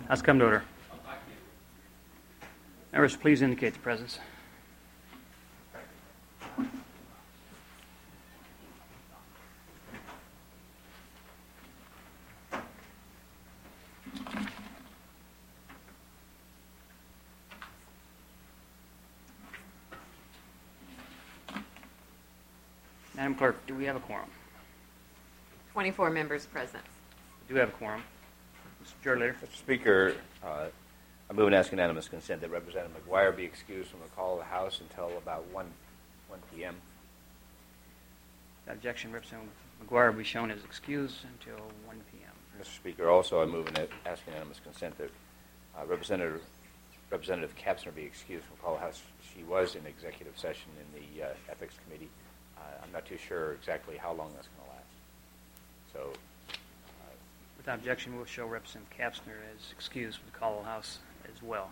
House come to order. Members, please indicate the presence. Madam Clerk, do we have a quorum? 24 members present. We do have a quorum. Mr. Majority Leader. Mr. Speaker, I move and ask unanimous consent that Representative McGuire be excused from the call of the House until about 1 p.m. Without objection, Representative McGuire will be shown as excused until 1 p.m. Mr. Speaker, also I move and ask unanimous consent that Representative Kapsner be excused from the call of the House. She was in executive session in the Ethics Committee. I'm not too sure exactly how long that's going to last. So, without objection, we'll show Representative Kapsner as excused from the call of the House as well.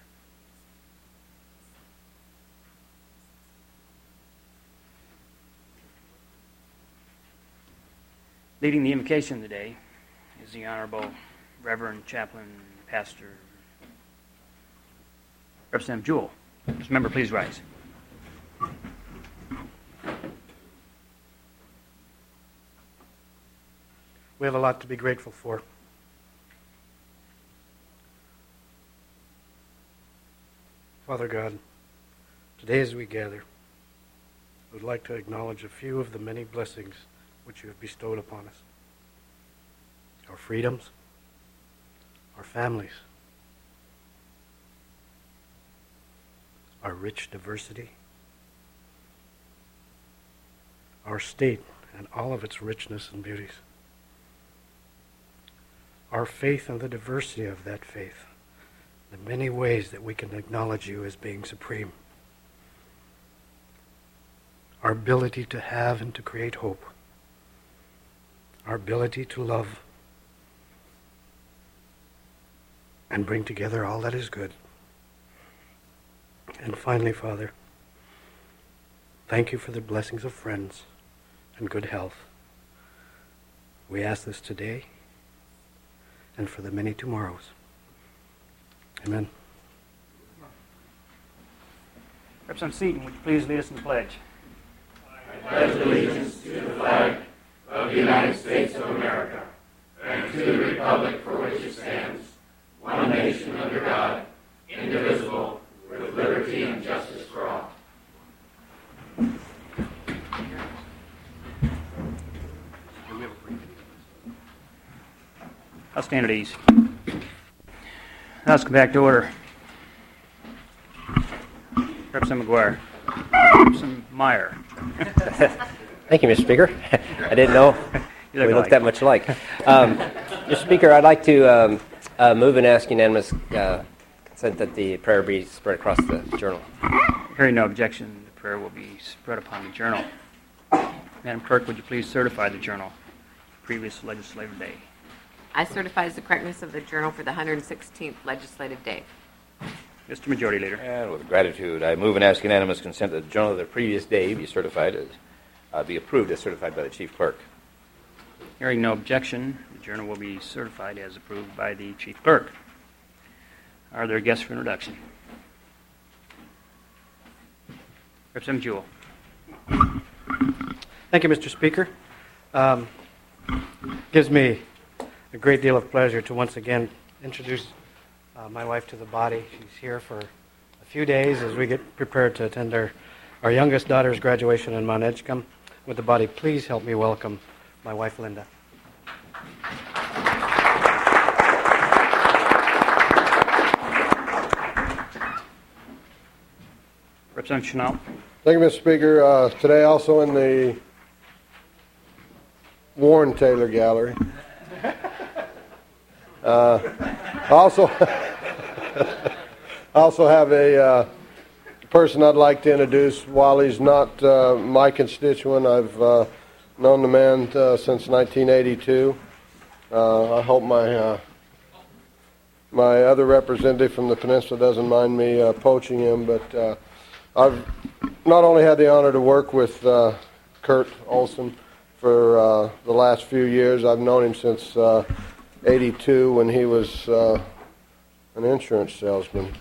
Leading the invocation today is the Honorable Reverend Chaplain Pastor Representative Jewell. Mr. Member, please rise. We have a lot to be grateful for. Father God, today as we gather, I would like to acknowledge a few of the many blessings which you have bestowed upon us. Our freedoms, our families, our rich diversity, our state and all of its richness and beauties, our faith and the diversity of that faith, the many ways that we can acknowledge you as being supreme, our ability to have and to create hope, our ability to love and bring together all that is good. And finally, Father, thank you for the blessings of friends and good health. We ask this today and for the many tomorrows. Amen. Representative Seaton, would you please lead us in the pledge? I pledge allegiance to the flag of the United States of America and to the republic for which it stands, one nation under God, indivisible, with liberty and justice for all. I'll stand at ease. Let's come back to order. Representative McGuire. Representative Meyer. Thank you, Mr. Speaker. I didn't know we looked that much alike. Mr. Speaker, I'd like to move and ask unanimous consent that the prayer be spread across the journal. Hearing no objection, the prayer will be spread upon the journal. Madam Clerk, would you please certify the journal previous legislative day? I certify the correctness of the journal for the 116th legislative day. Mr. Majority Leader. And with gratitude, I move and ask unanimous consent that the journal of the previous day be certified as be approved as certified by the Chief Clerk. Hearing no objection, the journal will be certified as approved by the Chief Clerk. Are there guests for introduction? Representative Jewell. Thank you, Mr. Speaker. Gives me a great deal of pleasure to once again introduce my wife to the body. She's here for a few days as we get prepared to attend our youngest daughter's graduation in Mount Edgecombe. Would the body please help me welcome my wife, Linda. Representative Chanel. Thank you, Mr. Speaker. Today also in the Warren Taylor Gallery. Also have a person I'd like to introduce. While he's not my constituent, I've known the man since 1982. I hope my other representative from the peninsula doesn't mind me poaching him, but I've not only had the honor to work with Kurt Olson for the last few years. I've known him since 82 when he was an insurance salesman.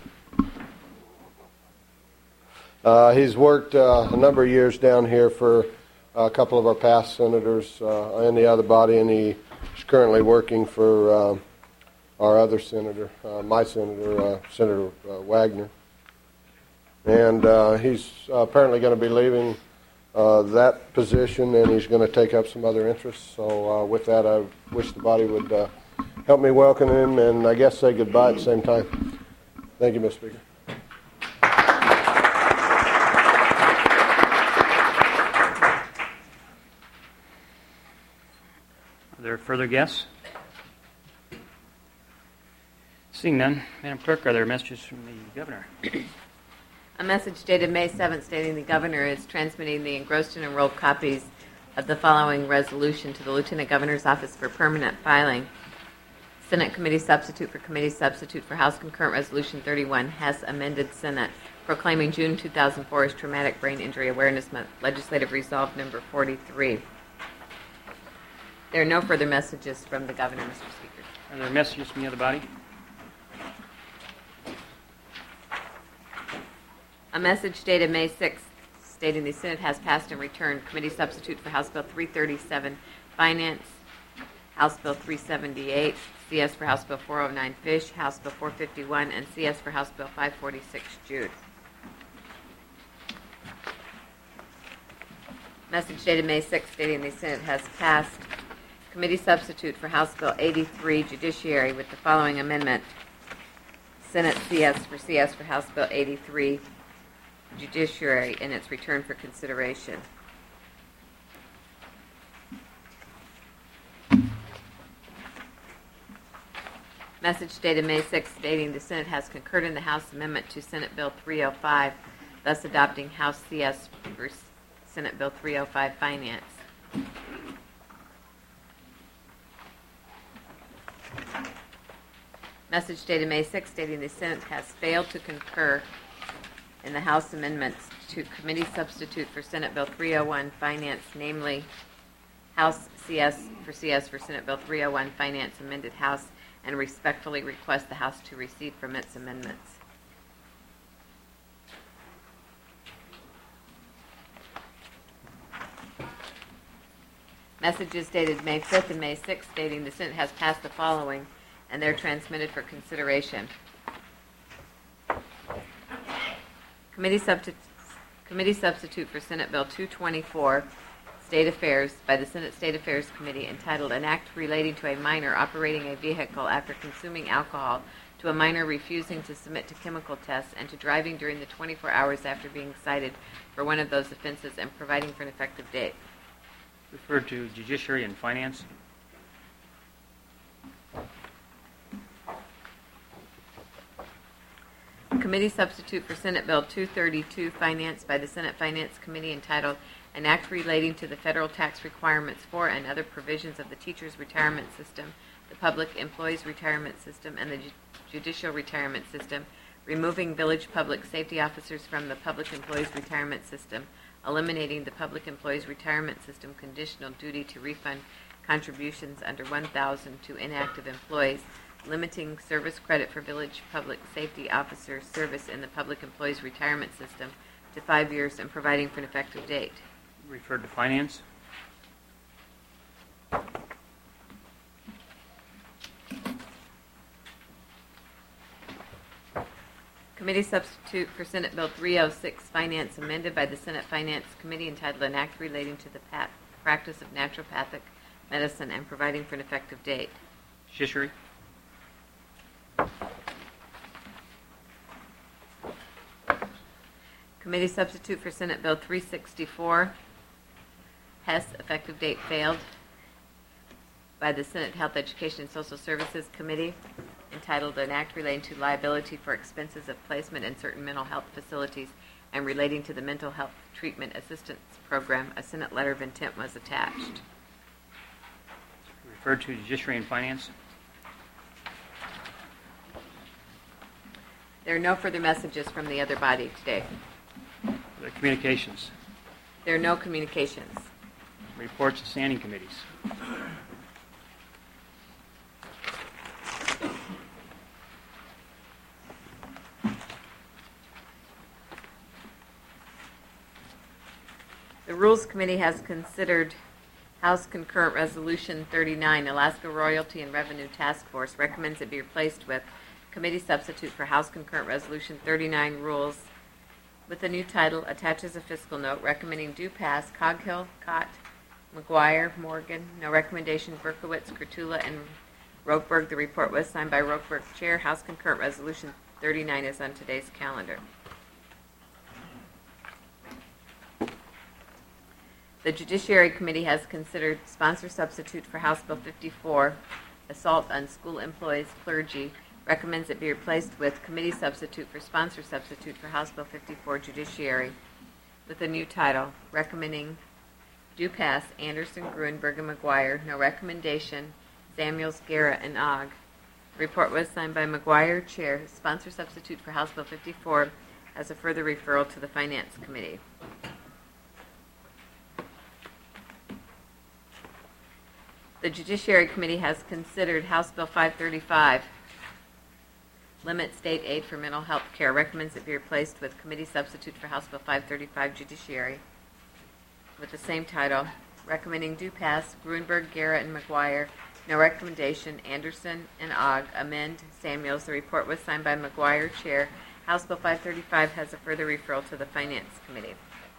He's worked a number of years down here for a couple of our past senators in the other body, and he's currently working for our other senator, my senator, Senator Wagner. And he's apparently going to be leaving that position, and he's going to take up some other interests. So with that, I wish the body would help me welcome him and I guess say goodbye at the same time. Thank you, Mr. Speaker. Are there further guests? Seeing none, Madam Clerk, are there messages from the Governor? A message dated May 7th stating the Governor is transmitting the engrossed and enrolled copies of the following resolution to the Lieutenant Governor's Office for permanent filing. Senate Committee Substitute for House Concurrent Resolution 31 has amended Senate, proclaiming June 2004 as Traumatic Brain Injury Awareness Month, Legislative Resolve Number 43. There are no further messages from the Governor, Mr. Speaker. Are there messages from the other body? A message dated May 6th stating the Senate has passed and returned Committee Substitute for House Bill 337, Finance, House Bill 378, CS for House Bill 409, Fish, House Bill 451, and CS for House Bill 546, Jude. Message dated May 6th stating the Senate has passed Committee Substitute for House Bill 83, Judiciary, with the following amendment. Senate CS for House Bill 83, Judiciary, in its return for consideration. Message dated May 6th stating the Senate has concurred in the House amendment to Senate Bill 305, thus adopting House CS for Senate Bill 305 Finance. Message dated May 6th stating the Senate has failed to concur in the House amendments to Committee Substitute for Senate Bill 301 Finance, namely House CS for Senate Bill 301 Finance amended House, and respectfully request the House to recede from its amendments. Messages dated May 5th and May 6th stating the Senate has passed the following, and they're transmitted for consideration. Committee Substitute for Senate Bill 224, State Affairs, by the Senate State Affairs Committee, entitled An Act Relating to a Minor Operating a Vehicle After Consuming Alcohol, to a minor refusing to submit to chemical tests, and to driving during the 24 hours after being cited for one of those offenses, and providing for an effective date. Referred to Judiciary and Finance. Committee Substitute for Senate Bill 232, Finance, by the Senate Finance Committee, entitled An Act Relating to the Federal Tax Requirements for and Other Provisions of the Teachers' Retirement System, the Public Employees Retirement System, and the Judicial Retirement System, removing village public safety officers from the Public Employees Retirement System, eliminating the Public Employees Retirement System conditional duty to refund contributions under $1,000 to inactive employees, limiting service credit for village public safety officers' service in the Public Employees Retirement System to 5 years, and providing for an effective date. Referred to Finance. Committee Substitute for Senate Bill 306, Finance, amended by the Senate Finance Committee, entitled An Act Relating to the Practice of Naturopathic Medicine, and providing for an effective date. Judiciary. Committee Substitute for Senate Bill 364, Hess, effective date failed, by the Senate Health, Education, and Social Services Committee, entitled An Act Relating to Liability for Expenses of Placement in Certain Mental Health Facilities and Relating to the Mental Health Treatment Assistance Program. A Senate letter of intent was attached. Referred to Judiciary and Finance. There are no further messages from the other body today. The communications. There are no communications. Reports of standing committees. Rules Committee has considered House Concurrent Resolution 39, Alaska Royalty and Revenue Task Force, recommends it be replaced with Committee Substitute for House Concurrent Resolution 39 Rules with a new title, attaches a fiscal note, recommending do pass Coghill, Cott, McGuire, Morgan, no recommendation, Berkowitz, Kurtula, and Rokeberg. The report was signed by Rokeberg, Chair. House Concurrent Resolution 39 is on today's calendar. The Judiciary Committee has considered sponsor substitute for House Bill 54, assault on school employees, clergy, recommends it be replaced with committee substitute for sponsor substitute for House Bill 54, Judiciary, with a new title, recommending do pass Anderson, Gruenberg, and McGuire, no recommendation, Samuels, Guerra, and Ogg. The report was signed by McGuire, Chair. Sponsor substitute for House Bill 54 has a further referral to the Finance Committee. The Judiciary Committee has considered House Bill 535, limit state aid for mental health care, recommends it be replaced with committee substitute for House Bill 535, Judiciary, with the same title, recommending do pass Gruenberg, Guerra, and McGuire, no recommendation, Anderson and Ogg, amend Samuels. The report was signed by McGuire, Chair. House Bill 535 has a further referral to the Finance Committee.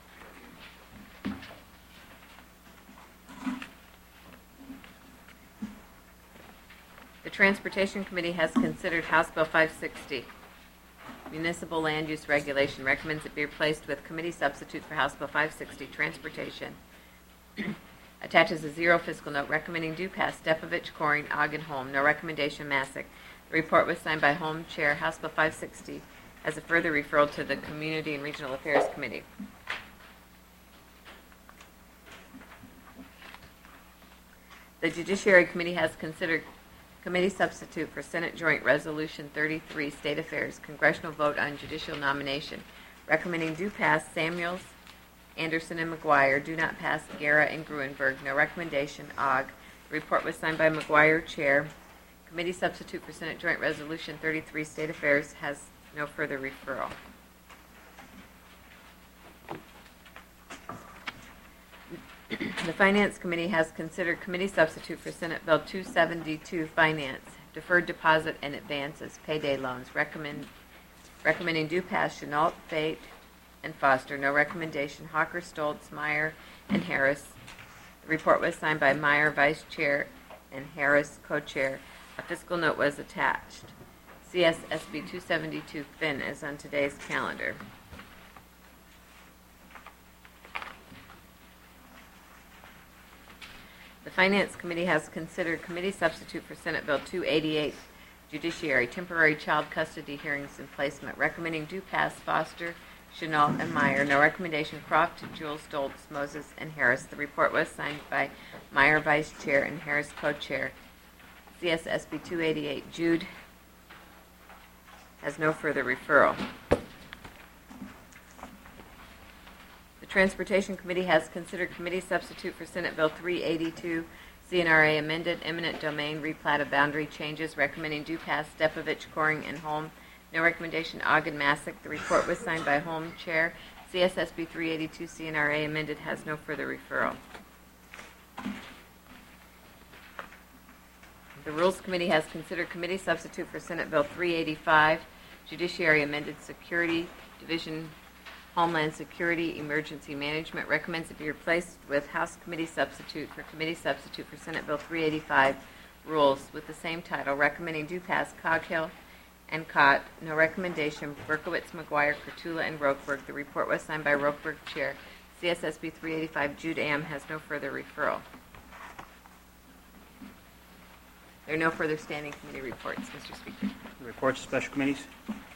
The Transportation Committee has considered House Bill 560, Municipal Land Use Regulation, recommends it be replaced with committee substitute for House Bill 560, Transportation. Attaches a zero fiscal note, recommending do pass Stepovich, Coring, Ogg, and Holm. No recommendation, Masick. The report was signed by Holm, Chair. House Bill 560 has a further referral to the Community and Regional Affairs Committee. The Judiciary Committee has considered committee substitute for Senate Joint Resolution 33, State Affairs, Congressional Vote on Judicial Nomination, recommending do pass Samuels, Anderson, and McGuire, do not pass Guerra and Gruenberg, no recommendation, Ogg. The report was signed by McGuire, Chair. Committee substitute for Senate Joint Resolution 33, State Affairs, has no further referral. The Finance Committee has considered committee substitute for Senate Bill 272, Finance, deferred deposit and advances, payday loans, recommending do pass Chenault, Fate, and Foster. No recommendation, Hawker, Stoltz, Meyer, and Harris. The report was signed by Meyer, Vice Chair, and Harris, Co-Chair. A fiscal note was attached. CSSB 272, Finn, is on today's calendar. The Finance Committee has considered committee substitute for Senate Bill 288, Judiciary, temporary child custody hearings and placement, recommending do pass Foster, Chenault, and Meyer. No recommendation, Croft, Jewell, Stoltz, Moses, and Harris. The report was signed by Meyer, Vice Chair, and Harris, Co-Chair. CSSB 288, Jude, has no further referral. The Transportation Committee has considered committee substitute for Senate Bill 382, CNRA amended, eminent domain, replat of boundary changes, recommending do pass Stepovich, Coring, and Holm. No recommendation, Ogg and Masick. The report was signed by Holm, Chair. CSSB 382, CNRA amended, has no further referral. The Rules Committee has considered committee substitute for Senate Bill 385, Judiciary amended, Security Division, Homeland Security, Emergency Management, recommends it be replaced with House Committee substitute for Senate Bill 385, Rules, with the same title, recommending do pass Coghill and Cott. No recommendation, Berkowitz, McGuire, Kurtula, and Rokeberg. The report was signed by Rokeberg, Chair. CSSB 385, Jude Am, has no further referral. There are no further standing committee reports, Mr. Speaker. Reports of special committees.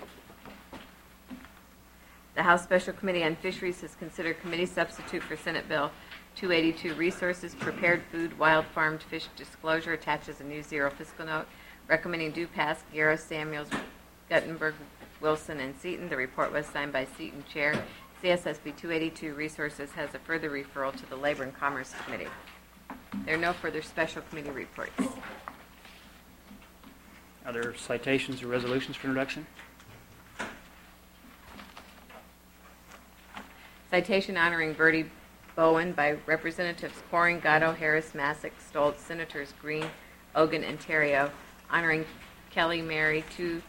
The House Special Committee on Fisheries has considered committee substitute for Senate Bill 282, Resources, Prepared Food, Wild Farmed Fish Disclosure, attaches a new zero fiscal note, recommending do pass Guerra, Samuels, Guttenberg, Wilson, and Seaton. The report was signed by Seaton, Chair. CSSB 282, Resources, has a further referral to the Labor and Commerce Committee. There are no further special committee reports. Are there citations or resolutions for introduction? Citation honoring Bertie Bowen by Representatives Coring, Gatto, Harris, Masick, Stoltz, Senators Green, Ogun, and Terrio, honoring Kelly Mary,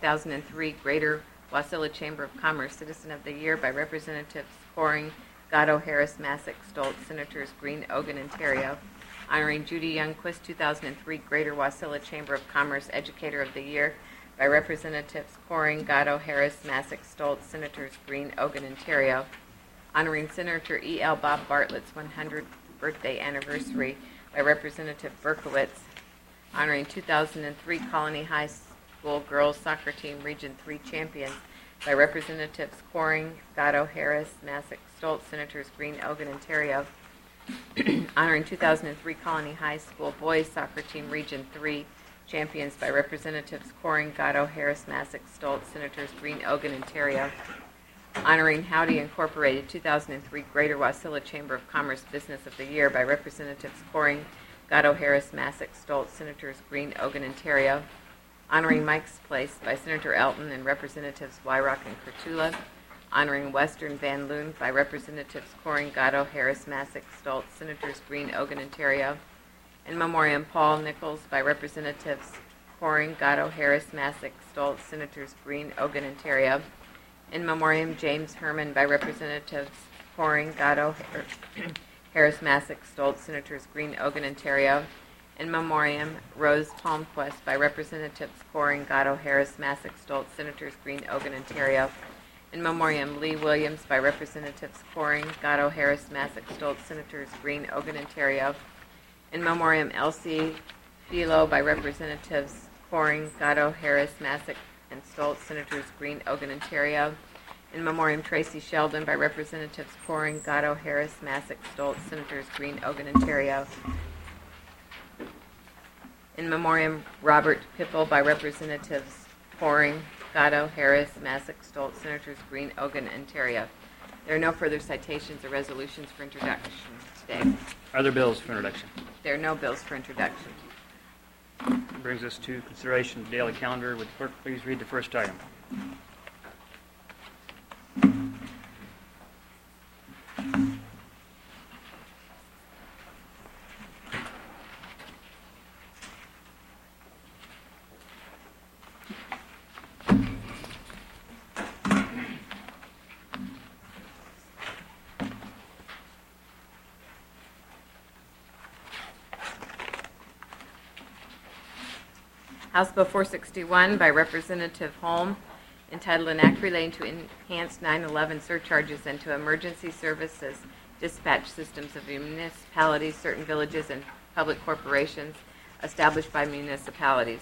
2003 Greater Wasilla Chamber of Commerce Citizen of the Year by Representatives Coring, Gatto, Harris, Masick, Stoltz, Senators Green, Ogun, and Terrio, honoring Judy Youngquist, 2003 Greater Wasilla Chamber of Commerce Educator of the Year by Representatives Coring, Gatto, Harris, Masick, Stoltz, Senators Green, Ogun, and Terrio, honoring Senator E.L. Bob Bartlett's 100th birthday anniversary by Representative Berkowitz, honoring 2003 Colony High School Girls Soccer Team Region 3 champions by Representatives Coring, Gatto, Harris, Masick, Stoltz, Senators Green, Ogun, and Terrio, honoring 2003 Colony High School Boys Soccer Team Region 3 champions by Representatives Coring, Gatto, Harris, Masick, Stoltz, Senators Green, Ogun, and Terrio, honoring Howdy Incorporated 2003 Greater Wasilla Chamber of Commerce Business of the Year by Representatives Coring, Gatto, Harris, Masick, Stoltz, Senators Green, Ogun, and Terrio, honoring Mike's Place by Senator Elton and Representatives Wyrock and Kurtula, honoring Western Van Loon by Representatives Coring, Gatto, Harris, Masick, Stoltz, Senators Green, Ogun, and Terrio, in memoriam Paul Nichols by Representatives Coring, Gatto, Harris, Masick, Stoltz, Senators Green, Ogun, and Terrio, in memoriam James Herman by Representatives Coring, Gatto, Harris, Masick, Stoltz, Senators Green, Ogun, and Terrio, in memoriam Rose Palmquist by Representatives Coring, Gatto, Harris, Masick, Stoltz, Senators Green, Ogun, and Terrio, in memoriam Lee Williams by Representatives Coring, Gatto, Harris, Masick, Stoltz, Senators Green, Ogun, and Terrio, in memoriam Elsie Philo by Representatives Coring, Gatto, Harris, Masick, and Stoltz, Senators Green, Ogun, and Terrio, in memoriam Tracy Sheldon by Representatives Coring, Gatto, Harris, Masick, Stoltz, Senators Green, Ogun, and Terrio, in memoriam Robert Pipple by Representatives Coring, Gatto, Harris, Masick, Stoltz, Senators Green, Ogun, and Terrio. There are no further citations or resolutions for introduction today. Are there bills for introduction? There are no bills for introduction. That brings us to consideration of the daily calendar. Would the clerk please read the first item? House Bill 461 by Representative Holm, entitled An Act Relating to Enhanced 9/11 Surcharges and to Emergency Services Dispatch Systems of Municipalities, Certain Villages, and Public Corporations established by municipalities.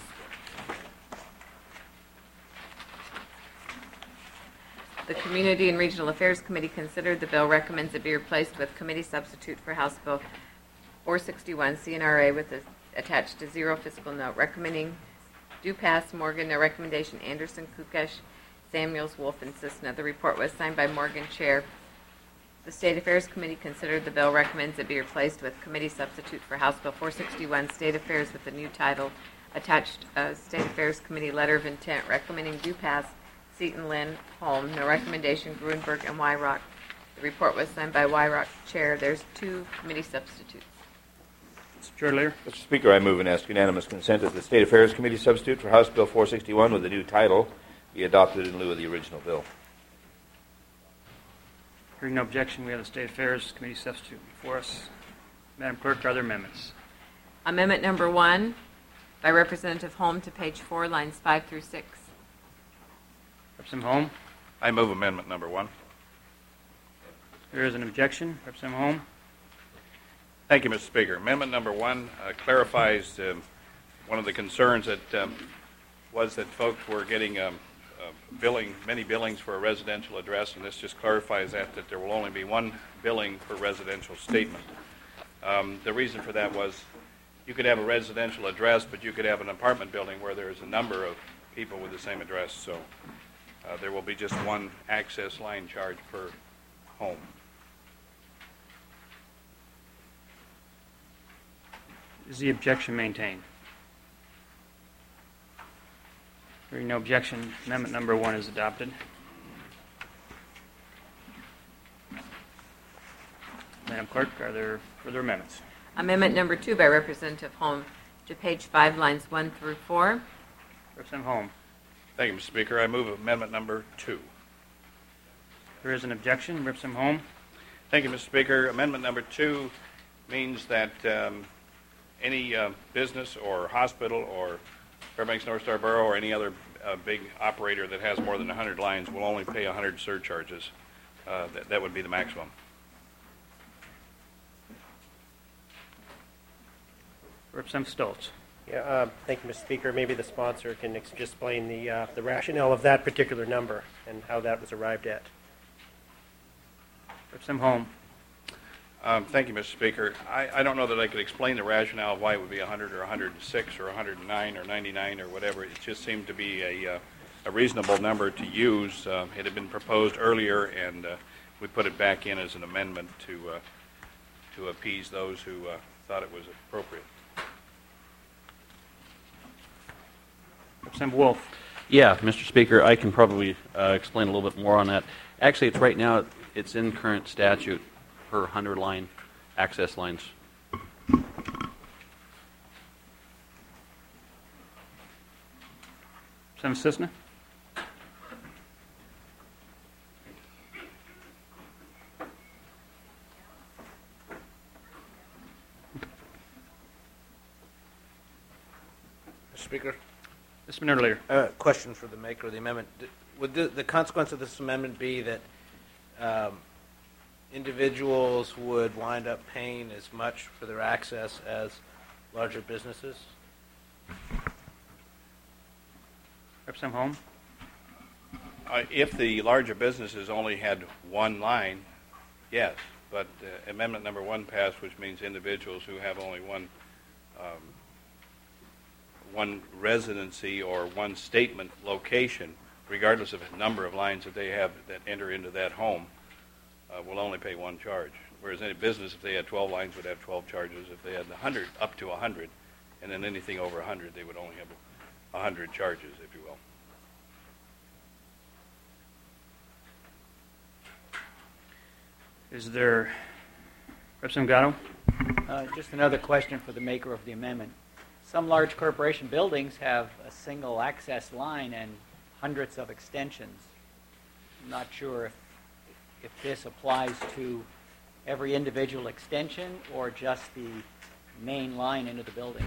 The Community and Regional Affairs Committee considered the bill, recommends it be replaced with committee substitute for House Bill 461 CNRA with the attached to zero fiscal note, recommending Dupass, Morgan, no recommendation, Anderson, Kukesh, Samuels, Wolf, and Cisna. The report was signed by Morgan, Chair. The State Affairs Committee considered the bill, recommends it be replaced with committee substitute for House Bill 461, State Affairs with the new title, attached State Affairs Committee letter of intent, recommending Dupass, Seton, Lynn, Holm, no recommendation, Gruenberg, and Wyrock. The report was signed by Wyrock, Chair. There's two committee substitutes. Mr. Chair Leader. Mr. Speaker, I move and ask unanimous consent that the State Affairs Committee substitute for House Bill 461 with the new title be adopted in lieu of the original bill. Hearing no objection, we have the State Affairs Committee substitute before us. Madam Clerk, are there amendments? Amendment number 1 by Representative Holm to page 4, lines 5 through 6. Representative Holm. I move amendment number 1. There is an objection. Representative Holm. Thank you, Mr. Speaker. Amendment number 1 clarifies one of the concerns that was that folks were getting many billings for a residential address, and this just clarifies that there will only be one billing per residential statement. The reason for that was you could have a residential address, but you could have an apartment building where there's a number of people with the same address, so there will be just one access line charge per home. Is the objection maintained? Hearing no objection, amendment number 1 is adopted. Madam Madam Clerk, are there further amendments? Amendment number 2 by Representative Holm to page 5, lines 1 through 4. Representative Holm. Thank you, Mr. Speaker. I move amendment number 2. There is an objection. Representative Holm. Thank you, Mr. Speaker. Amendment number 2 means that any business or hospital or Fairbanks North Star Borough or any other big operator that has more than 100 lines will only pay 100 surcharges. That would be the maximum. Representative Stoltz. Yeah, thank you, Mr. Speaker. Maybe the sponsor can explain the rationale of that particular number and how that was arrived at. Representative Holm. Thank you, Mr. Speaker. I don't know that I could explain the rationale of why it would be 100 or 106 or 109 or 99 or whatever. It just seemed to be a reasonable number to use. It had been proposed earlier, and we put it back in as an amendment to appease those who thought it was appropriate. Representative Wolf. Yeah, Mr. Speaker, I can probably explain a little bit more on that. Actually, it's right now, it's in current statute per 100 line access lines. Representative Cisna. Mr. Speaker, This minute earlier. question for the maker of the amendment. Would the consequence of this amendment be that individuals would wind up paying as much for their access as larger businesses? Representative Holm. If the larger businesses only had one line, yes. But amendment number 1 passed, which means individuals who have only one residency or one statement location, regardless of the number of lines that they have that enter into that home, will only pay one charge. Whereas any business, if they had 12 lines, would have 12 charges. If they had 100, up to 100, and then anything over 100, they would only have 100 charges, if you will. Is there Representative Gatto? Just another question for the maker of the amendment. Some large corporation buildings have a single access line and hundreds of extensions. I'm not sure if this applies to every individual extension or just the main line into the building.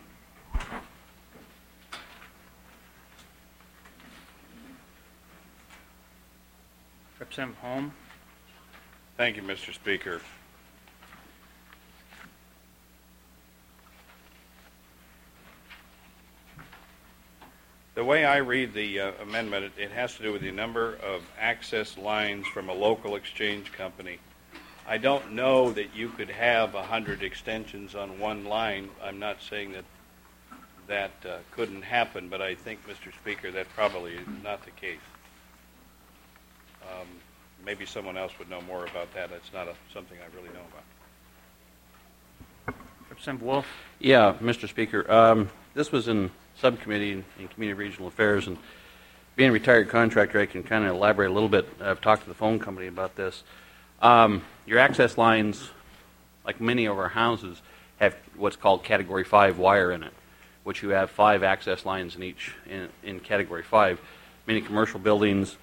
Representative Holm. Thank you, Mr. Speaker. The way I read the amendment, it has to do with the number of access lines from a local exchange company. I don't know that you could have 100 extensions on one line. I'm not saying that couldn't happen, but I think, Mr. Speaker, that probably is not the case. Maybe someone else would know more about that. It's not something I really know about. Representative Wolf. Yeah, Mr. Speaker. This was in subcommittee in Community Regional Affairs, and being a retired contractor, I can kind of elaborate a little bit. I've talked to the phone company about this. Your access lines, like many of our houses, have what's called Category 5 wire in it, which you have 5 access lines in each in Category 5. Many commercial buildings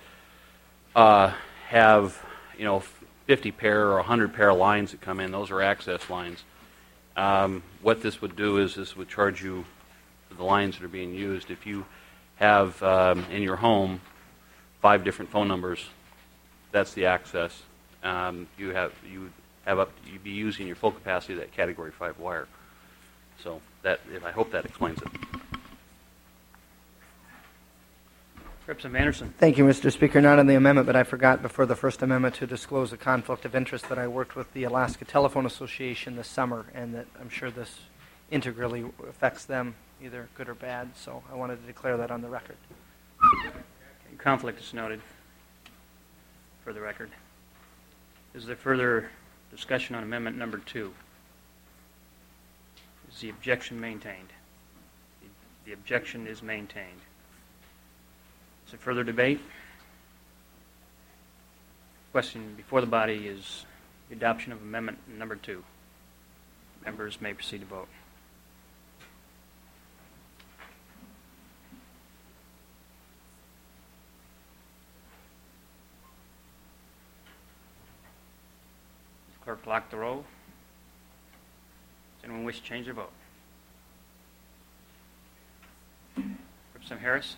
have 50 pair or 100 pair of lines that come in. Those are access lines. What this would do is this would charge you for the lines that are being used. If you have in your home 5 different phone numbers, that's the access. You'd be using your full capacity of that Category 5 wire. So I hope that explains it. Representative Anderson. Thank you, Mr. Speaker. Not on the amendment, but I forgot before the first amendment to disclose a conflict of interest that I worked with the Alaska Telephone Association this summer, and that I'm sure this integrally affects them, either good or bad. So I wanted to declare that on the record. Conflict is noted for the record. Is there further discussion on amendment number 2? Is the objection maintained? The objection is maintained. Is there further debate? Question before the body is the adoption of amendment number 2. Members may proceed to vote. Clerk, lock the roll. Does anyone wish to change their vote? Representative Harris?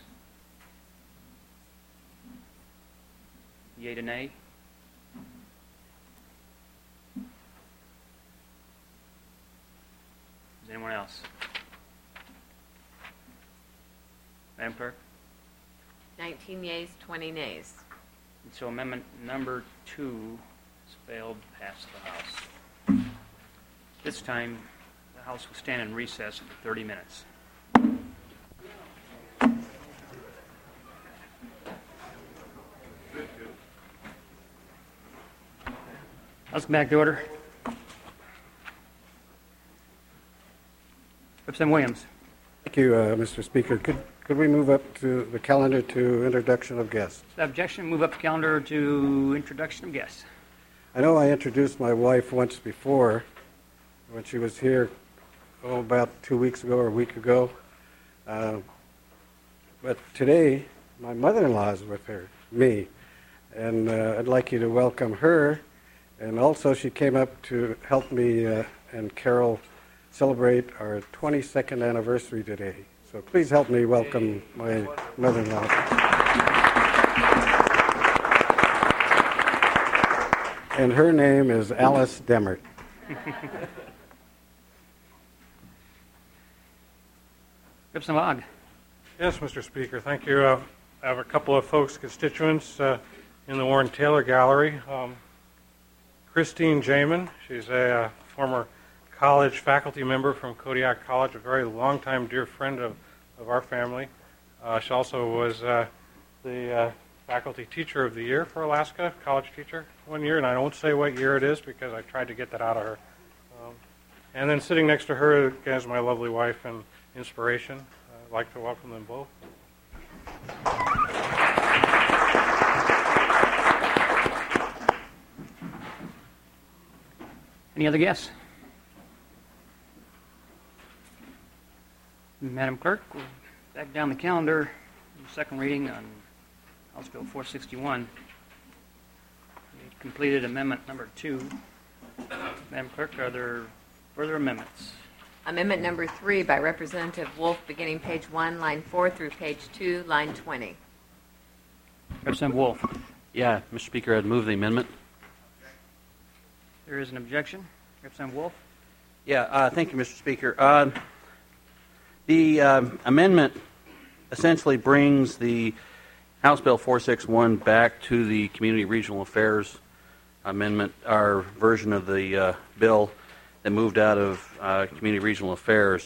Yea to nay? Is anyone else? Madam Clerk? 19 yeas, 20 nays. And so amendment number 2 has failed to pass the House. This time, the House will stand in recess for 30 minutes. Let's come back to order. Representative Williams. Thank you, Mr. Speaker. Could we move up to the calendar to introduction of guests? Without objection, move up the calendar to introduction of guests. I know I introduced my wife once before when she was here, about 2 weeks ago or a week ago. But today, my mother-in-law is with me, and I'd like you to welcome her. And also, she came up to help me and Carol celebrate our 22nd anniversary today. So please help me welcome my mother-in-law. And her name is Alice Demmert. Representative Ogg. Yes, Mr. Speaker, thank you. I have a couple of folks, constituents in the Warren Taylor Gallery. Christine Jamin, she's a former college faculty member from Kodiak College, a very long-time dear friend of our family. She also was the faculty teacher of the year for Alaska, college teacher one year, and I won't say what year it is because I tried to get that out of her. And then sitting next to her again is my lovely wife and inspiration. I'd like to welcome them both. Any other guests? Madam Clerk, we'll back down the calendar. Second reading on House Bill 461. We completed amendment number 2. Madam Clerk, are there further amendments? Amendment number 3 by Representative Wolf, beginning page 1, line 4 through page 2, line 20. Representative Wolf. Yeah, Mr. Speaker, I'd move the amendment. There is an objection. Representative Wolf. Yeah, thank you, Mr. Speaker. The amendment essentially brings the House Bill 461 back to the Community Regional Affairs amendment, our version of the bill that moved out of Community Regional Affairs,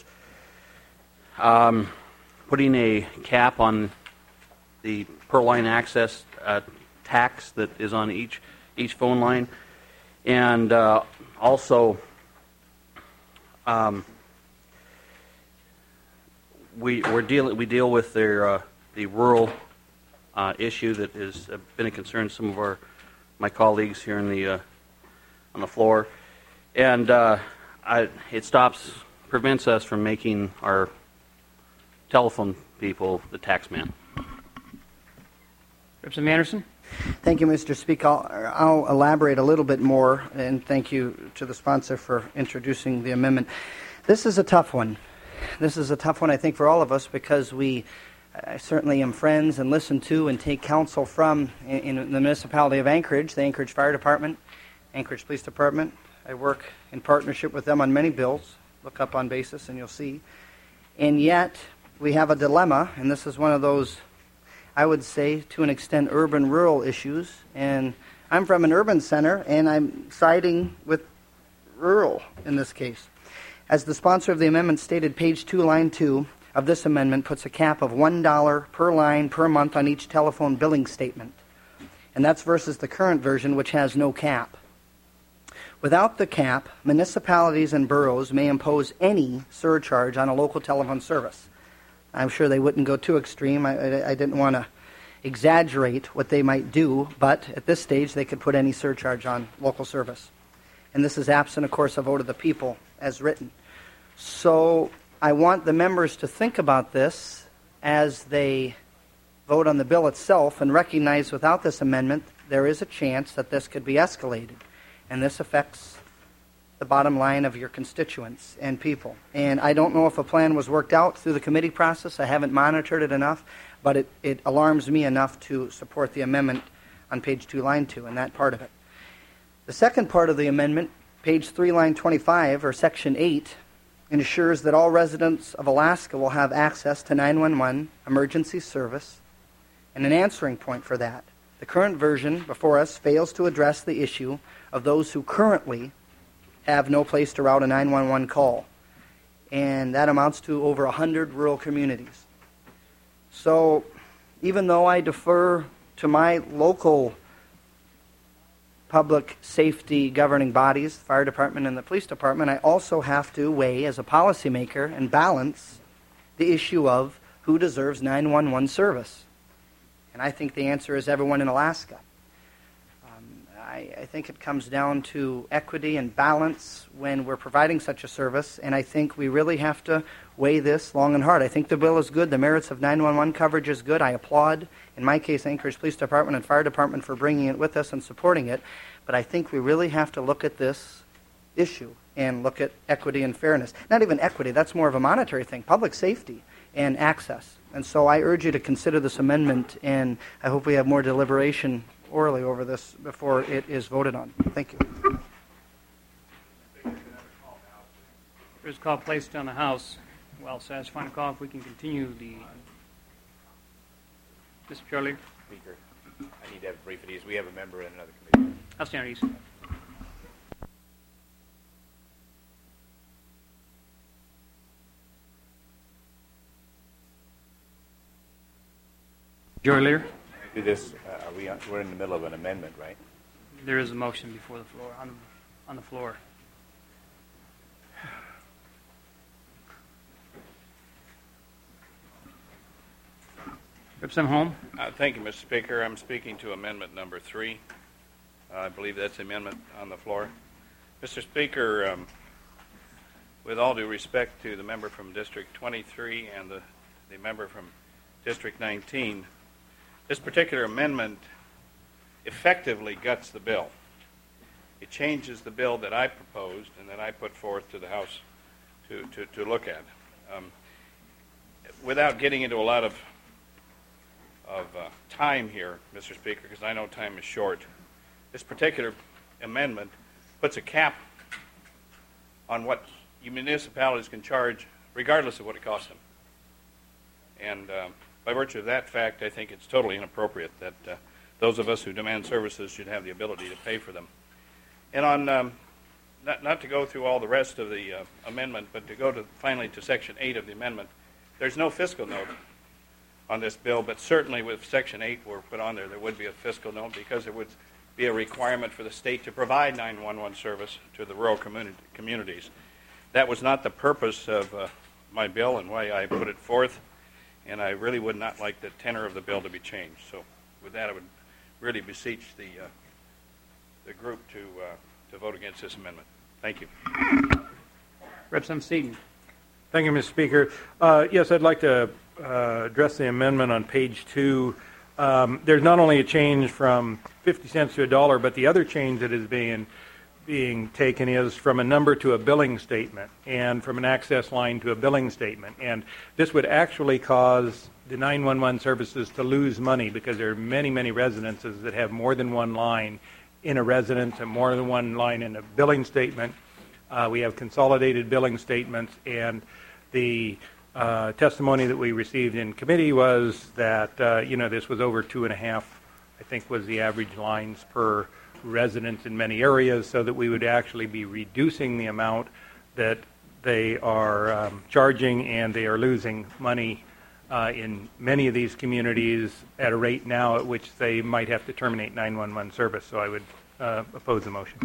putting a cap on the per line access tax that is on each phone line, and also we deal with the rural issue that has been a concern to some of my colleagues here in on the floor, and it prevents us from making our telephone people the tax man. Representative Anderson. Thank you, Mr. Speaker. I'll elaborate a little bit more, and thank you to the sponsor for introducing the amendment. This is a tough one. This is a tough one, I think, for all of us because I certainly am friends and listen to and take counsel from in the municipality of Anchorage, the Anchorage Fire Department, Anchorage Police Department. I work in partnership with them on many bills. Look up on basis and you'll see. And yet, we have a dilemma, and this is one of those, I would say, to an extent, urban-rural issues. And I'm from an urban center, and I'm siding with rural in this case. As the sponsor of the amendment stated, page 2, line 2 of this amendment puts a cap of $1 per line per month on each telephone billing statement. And that's versus the current version, which has no cap. Without the cap, municipalities and boroughs may impose any surcharge on a local telephone service. I'm sure they wouldn't go too extreme. I didn't want to exaggerate what they might do, but at this stage they could put any surcharge on local service. And this is absent, of course, a vote of the people as written. So I want the members to think about this as they vote on the bill itself and recognize without this amendment there is a chance that this could be escalated. And this affects the bottom line of your constituents and people. And I don't know if a plan was worked out through the committee process. I haven't monitored it enough, but it alarms me enough to support the amendment on page 2, line 2, and that part of it. The second part of the amendment, page 3, line 25, or section 8, ensures that all residents of Alaska will have access to 911 emergency service and an answering point for that. The current version before us fails to address the issue of those who currently have no place to route a 911 call. And that amounts to over 100 rural communities. So even though I defer to my local public safety governing bodies, the fire department and the police department, I also have to weigh as a policymaker and balance the issue of who deserves 911 service. And I think the answer is everyone in Alaska. I think it comes down to equity and balance when we're providing such a service, and I think we really have to weigh this long and hard. I think the bill is good. The merits of 911 coverage is good. I applaud, in my case, Anchorage Police Department and Fire Department for bringing it with us and supporting it, but I think we really have to look at this issue and look at equity and fairness. Not even equity, that's more of a monetary thing, public safety and access. And so I urge you to consider this amendment, and I hope we have more deliberation orally over this before it is voted on. Thank you. There's a call placed on the House. While satisfying the call, if we can continue the... Mr. Charlie? Speaker, I need to have a brief at ease. We have a member in another committee. I'll stand at ease. Majority Leader? Do this. We're in the middle of an amendment, right? There is a motion before the floor, on the floor. Representative Holm? Thank you, Mr. Speaker. I'm speaking to amendment number 3. I believe that's the amendment on the floor. Mr. Speaker, with all due respect to the member from District 23 and the member from District 19, this particular amendment effectively guts the bill. It changes the bill that I proposed and that I put forth to the House to look at. Without getting into a lot of time here, Mr. Speaker, because I know time is short, this particular amendment puts a cap on what municipalities can charge regardless of what it costs them. And by virtue of that fact, I think it's totally inappropriate that those of us who demand services should have the ability to pay for them. And on, not to go through all the rest of the amendment, but to go finally to Section 8 of the amendment, there's no fiscal note on this bill, but certainly with Section 8 were put on there would be a fiscal note because there would be a requirement for the state to provide 911 service to the rural communities. That was not the purpose of my bill and why I put it forth, and I really would not like the tenor of the bill to be changed. So with that, I would really beseech the group to vote against this amendment. Thank you. Representative Seaton. Thank you, Mr. Speaker. Yes, I'd like to address the amendment on page 2. There's not only a change from 50 cents to $1, but the other change that is being taken is from a number to a billing statement and from an access line to a billing statement. And this would actually cause the 911 services to lose money because there are many, many residences that have more than one line in a residence and more than one line in a billing statement. We have consolidated billing statements, and the testimony that we received in committee was that this was over 2.5, I think, was the average lines per residence in many areas, so that we would actually be reducing the amount that they are charging, and they are losing money in many of these communities at a rate now at which they might have to terminate 911 service. So I would oppose the motion.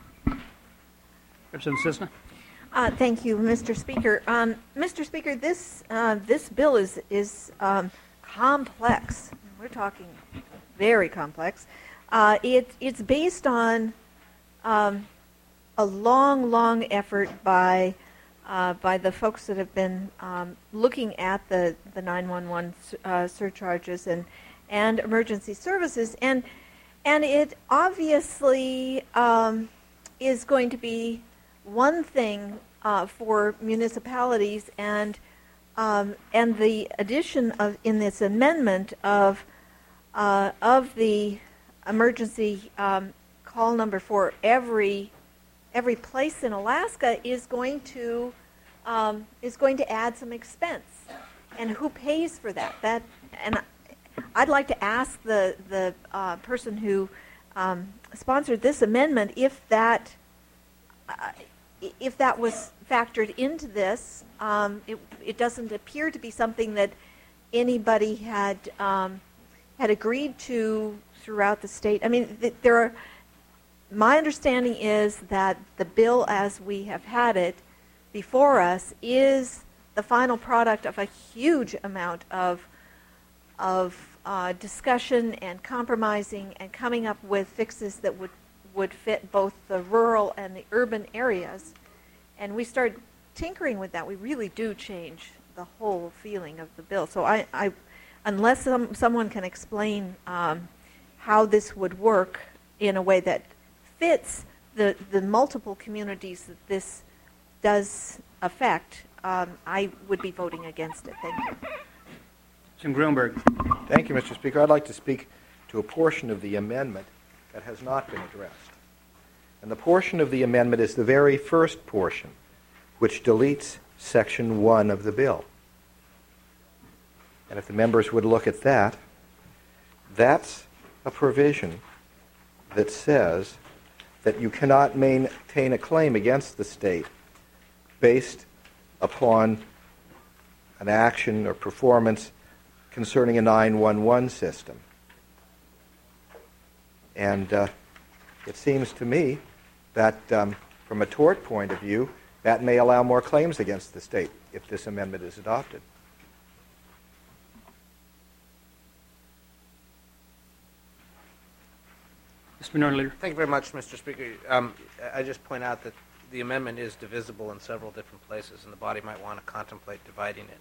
Representative Cisna. Thank you, Mr. Speaker. Mr. Speaker, this bill is complex. We're talking very complex. It's based on a a long, long effort by the folks that have been looking at the 911 surcharges and emergency services, and it obviously is going to be one thing for municipalities, and the addition of in this amendment of the emergency call number for every place in Alaska is going to add some expense, and who pays for that? And I'd like to ask the person who sponsored this amendment if that was factored into this. It doesn't appear to be something that anybody had agreed to throughout the state. I mean, my understanding is that the bill as we have had it before us is the final product of a huge amount of discussion and compromising and coming up with fixes that would fit both the rural and the urban areas. And we start tinkering with that, we really do change the whole feeling of the bill. So I unless someone can explain how this would work in a way that fits the multiple communities that this does affect, I would be voting against it. Thank you. Jim Grunberg. Thank you, Mr. Speaker. I'd like to speak to a portion of the amendment that has not been addressed. And the portion of the amendment is the very first portion, which deletes Section 1 of the bill. And if the members would look at that, that's a provision that says that you cannot maintain a claim against the state based upon an action or performance concerning a 911 system. And it seems to me that from a tort point of view, that may allow more claims against the state if this amendment is adopted. Mr. Minority Leader. Thank you very much, Mr. Speaker. I just point out that the amendment is divisible in several different places, and the body might want to contemplate dividing it.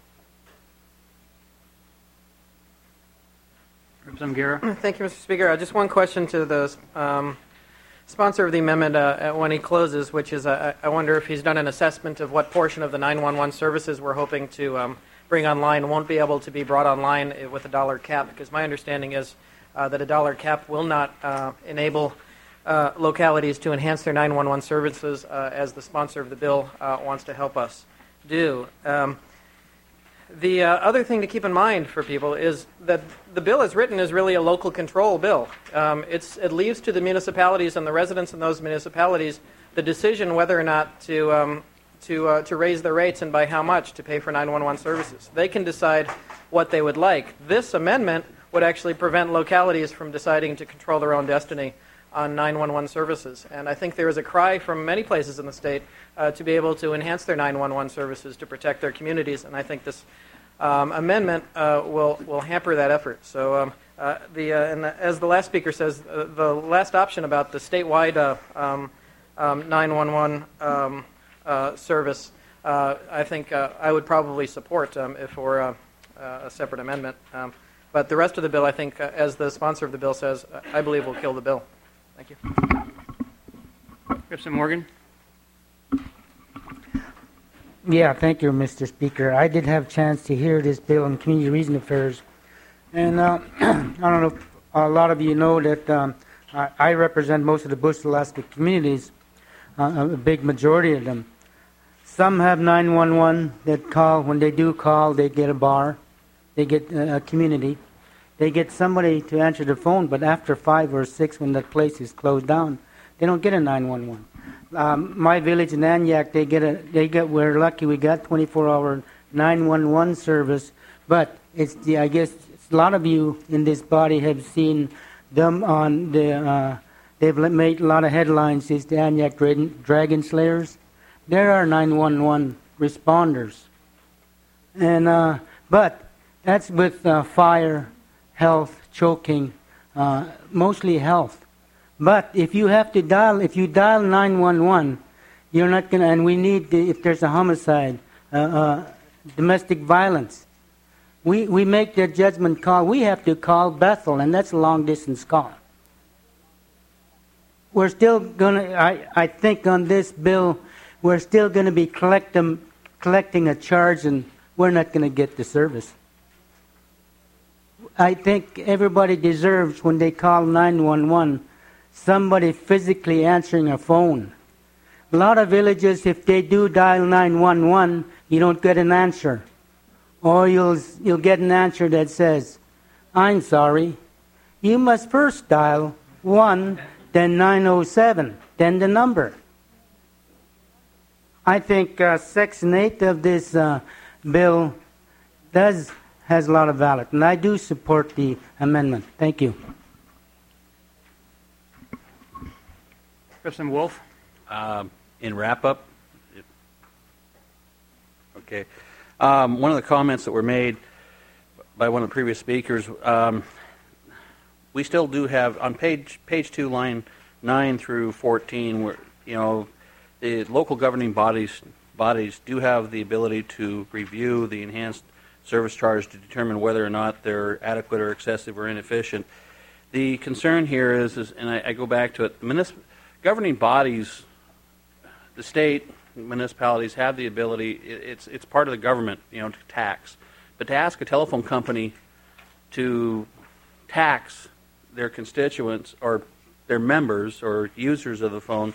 Representative Guerra. Thank you, Mr. Speaker. Just one question to the sponsor of the amendment when he closes, which is I wonder if he's done an assessment of what portion of the 911 services we're hoping to bring online won't be able to be brought online with a dollar cap, because my understanding is that a dollar cap will not enable localities to enhance their 911 services as the sponsor of the bill wants to help us do. The other thing to keep in mind for people is that the bill as written is really a local control bill. It leaves to the municipalities and the residents in those municipalities the decision whether or not to raise their rates and by how much to pay for 911 services. They can decide what they would like. This amendment would actually prevent localities from deciding to control their own destiny on 911 services. And I think there is a cry from many places in the state to be able to enhance their 911 services to protect their communities, and I think this amendment will hamper that effort. So and as the last speaker says, the last option about the statewide 911 service, I think I would probably support if it were a separate amendment. But the rest of the bill, I think, as the sponsor of the bill says, I believe will kill the bill. Thank you. Representative Morgan. Yeah, thank you, Mr. Speaker. I did have a chance to hear this bill on Community Reason Affairs. And I don't know if a lot of you know that I represent most of the Bush, Alaska communities, a big majority of them. Some have 911 that call. When they do call, they get a bar. They get a community. They get somebody to answer the phone, but after 5 or 6, when that place is closed down, they don't get a 911. My village in Aniak, we're lucky we got 24-hour 911 service, but I guess a lot of you in this body have seen them on they've made a lot of headlines. It's the Aniak Dragon Slayers. There are 911 responders, and but that's with fire, health, choking, mostly health. But if you dial 911, You're not going to, and we need, if there's a homicide, domestic violence, we make that judgment call. We have to call Bethel, and that's a long-distance call. We're still going to, I think on this bill, we're still going to be collecting a charge, and we're not going to get the service. I think everybody deserves, when they call 911, somebody physically answering a phone. A lot of villages, if they do dial 911, you don't get an answer. Or you'll get an answer that says, "I'm sorry, you must first dial 1, then 907, then the number." I think Section 8 of this bill has a lot of value, and I do support the amendment. Thank you. Representative Wolf. In wrap-up, okay. One of the comments that were made by one of the previous speakers, we still do have on page 2, line 9 through 14, where the local governing bodies do have the ability to review the enhanced service charge to determine whether or not they're adequate or excessive or inefficient. The concern here is and I go back to it, governing bodies, the state, municipalities have the ability, it's part of the government, to tax. But to ask a telephone company to tax their constituents or their members or users of the phone,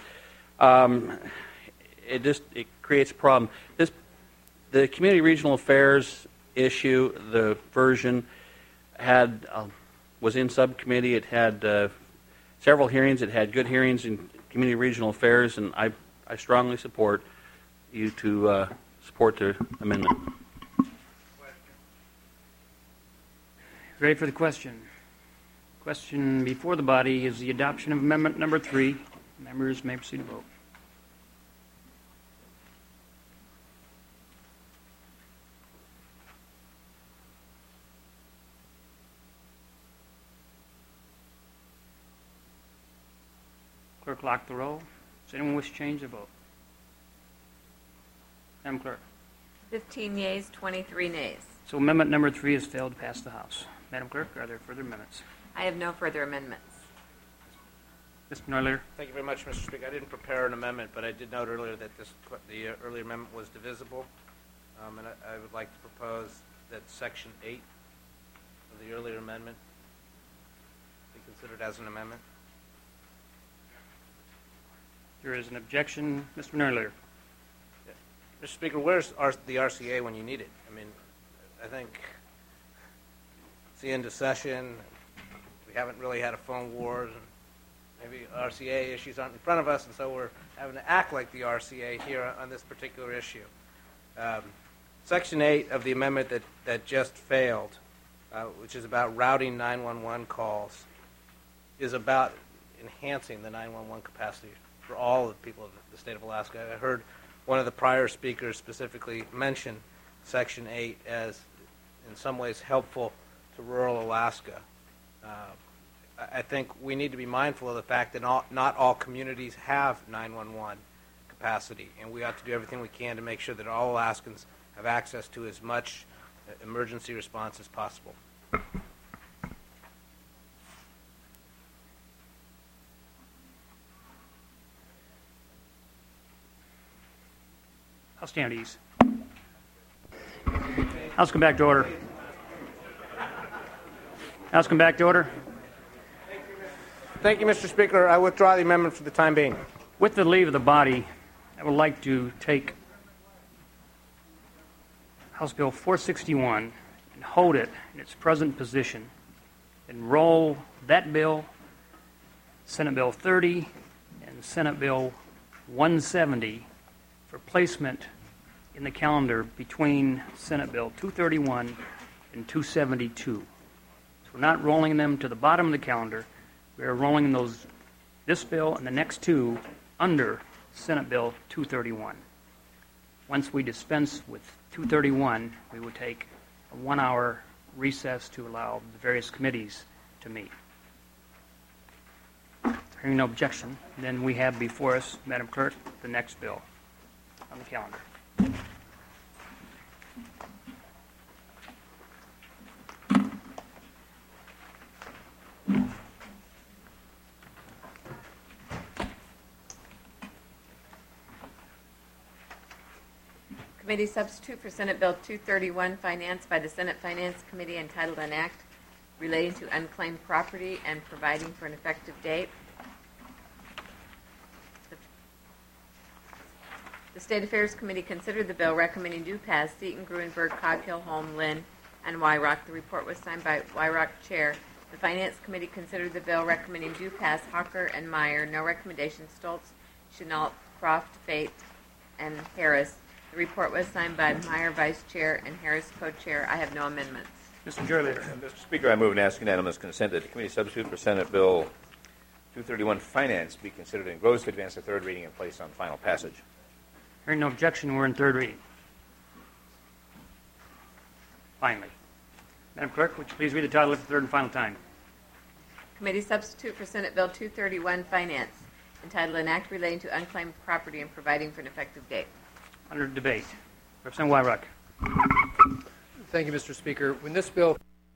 it creates a problem. The Community Regional Affairs issue, the version was in subcommittee. It had several hearings. It had good hearings in Community Regional Affairs, and I strongly support you to support the amendment. Ready for the question? Question before the body is the adoption of amendment number 3. Members may proceed to vote. Clerk, lock the roll. Does anyone wish to change their vote? Madam Clerk. 15 yeas, 23 nays. So amendment number 3 has failed to pass the House. Madam Clerk, are there further amendments? I have no further amendments. Mr. Neuler. Thank you very much, Mr. Speaker. I didn't prepare an amendment, but I did note earlier that the earlier amendment was divisible, and I would like to propose that Section 8 of the earlier amendment be considered as an amendment. There is an objection. Mr. Neuler. Mr. Speaker, where's the RCA when you need it? I mean, I think it's the end of session. We haven't really had a phone war. And maybe RCA issues aren't in front of us, and so we're having to act like the RCA here on this particular issue. Section 8 of the amendment that just failed, which is about routing 911 calls, is about enhancing the 911 capacity for all of the people of the state of Alaska. I heard one of the prior speakers specifically mention Section 8 as in some ways helpful to rural Alaska. I think we need to be mindful of the fact that not all communities have 911 capacity, and we ought to do everything we can to make sure that all Alaskans have access to as much emergency response as possible. I'll stand at ease. House come back to order. House come back to order. Thank you, Mr. Speaker. I withdraw the amendment for the time being. With the leave of the body, I would like to take House Bill 461 and hold it in its present position and roll that bill, Senate Bill 30, and Senate Bill 170 for placement in the calendar between Senate Bill 231 and 272. So we're not rolling them to the bottom of the calendar. We're rolling this bill and the next two under Senate Bill 231. Once we dispense with 231, we would take a 1-hour recess to allow the various committees to meet. Hearing no objection, then we have before us, Madam Clerk, the next bill on the calendar. Committee substitute for Senate Bill 231, financed by the Senate Finance Committee, entitled An Act Relating to Unclaimed Property and Providing for an Effective Date. The State Affairs Committee considered the bill, recommending do pass. Seaton, Gruenberg, Coghill, Holm, Lynn, and Wyrock. The report was signed by Wyrock Chair. The Finance Committee considered the bill, recommending do pass. Hawker and Meyer. No recommendation. Stoltz, Chenault, Croft, Fate, and Harris. The report was signed by Meyer, Vice Chair, and Harris, Co-Chair. I have no amendments. Mr. Gurley. Mr. Speaker, I move and ask unanimous consent that the committee substitute for Senate Bill 231 Finance be considered and grows to advance to third reading and placed on final passage. Hearing no objection, we're in third reading. Finally. Madam Clerk, would you please read the title for the third and final time? Committee substitute for Senate Bill 231 Finance, entitled An Act Relating to Unclaimed Property and Providing for an Effective Date. Under debate. Representative Wyrock. Thank you, Mr. Speaker. When this bill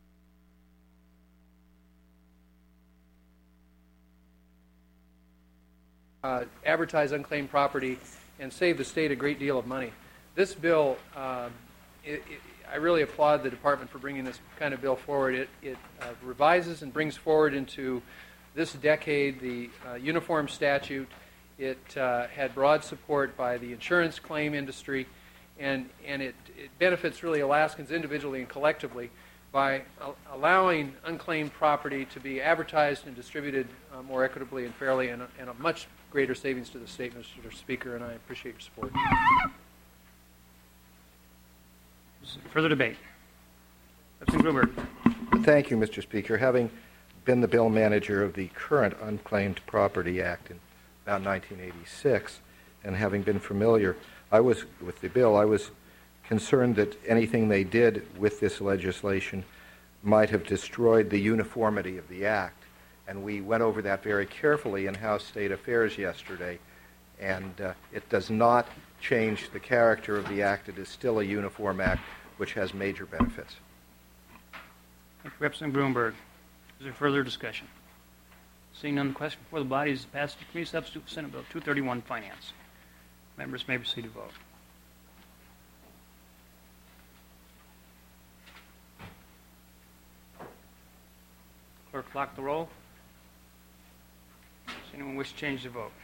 advertise unclaimed property and save the state a great deal of money, this bill, I really applaud the department for bringing this kind of bill forward. It revises and brings forward into this decade the uniform statute. It had broad support by the insurance claim industry, and it benefits really Alaskans individually and collectively by allowing unclaimed property to be advertised and distributed more equitably and fairly, and a much greater savings to the state, Mr. Speaker, and I appreciate your support. Further debate. Representative Gruenberg. Thank you, Mr. Speaker. Having been the bill manager of the current Unclaimed Property Act in about 1986, and having been familiar with the bill, I was concerned that anything they did with this legislation might have destroyed the uniformity of the Act. And we went over that very carefully in House State Affairs yesterday, and it does not change the character of the Act. It is still a uniform Act which has major benefits. Thank you, Representative Gruenberg. Is there further discussion? Seeing none, the question before the body is passed to committee substitute for Senate Bill 231 Finance. Members may proceed to vote. Clerk, lock the roll. Does anyone wish to change their vote?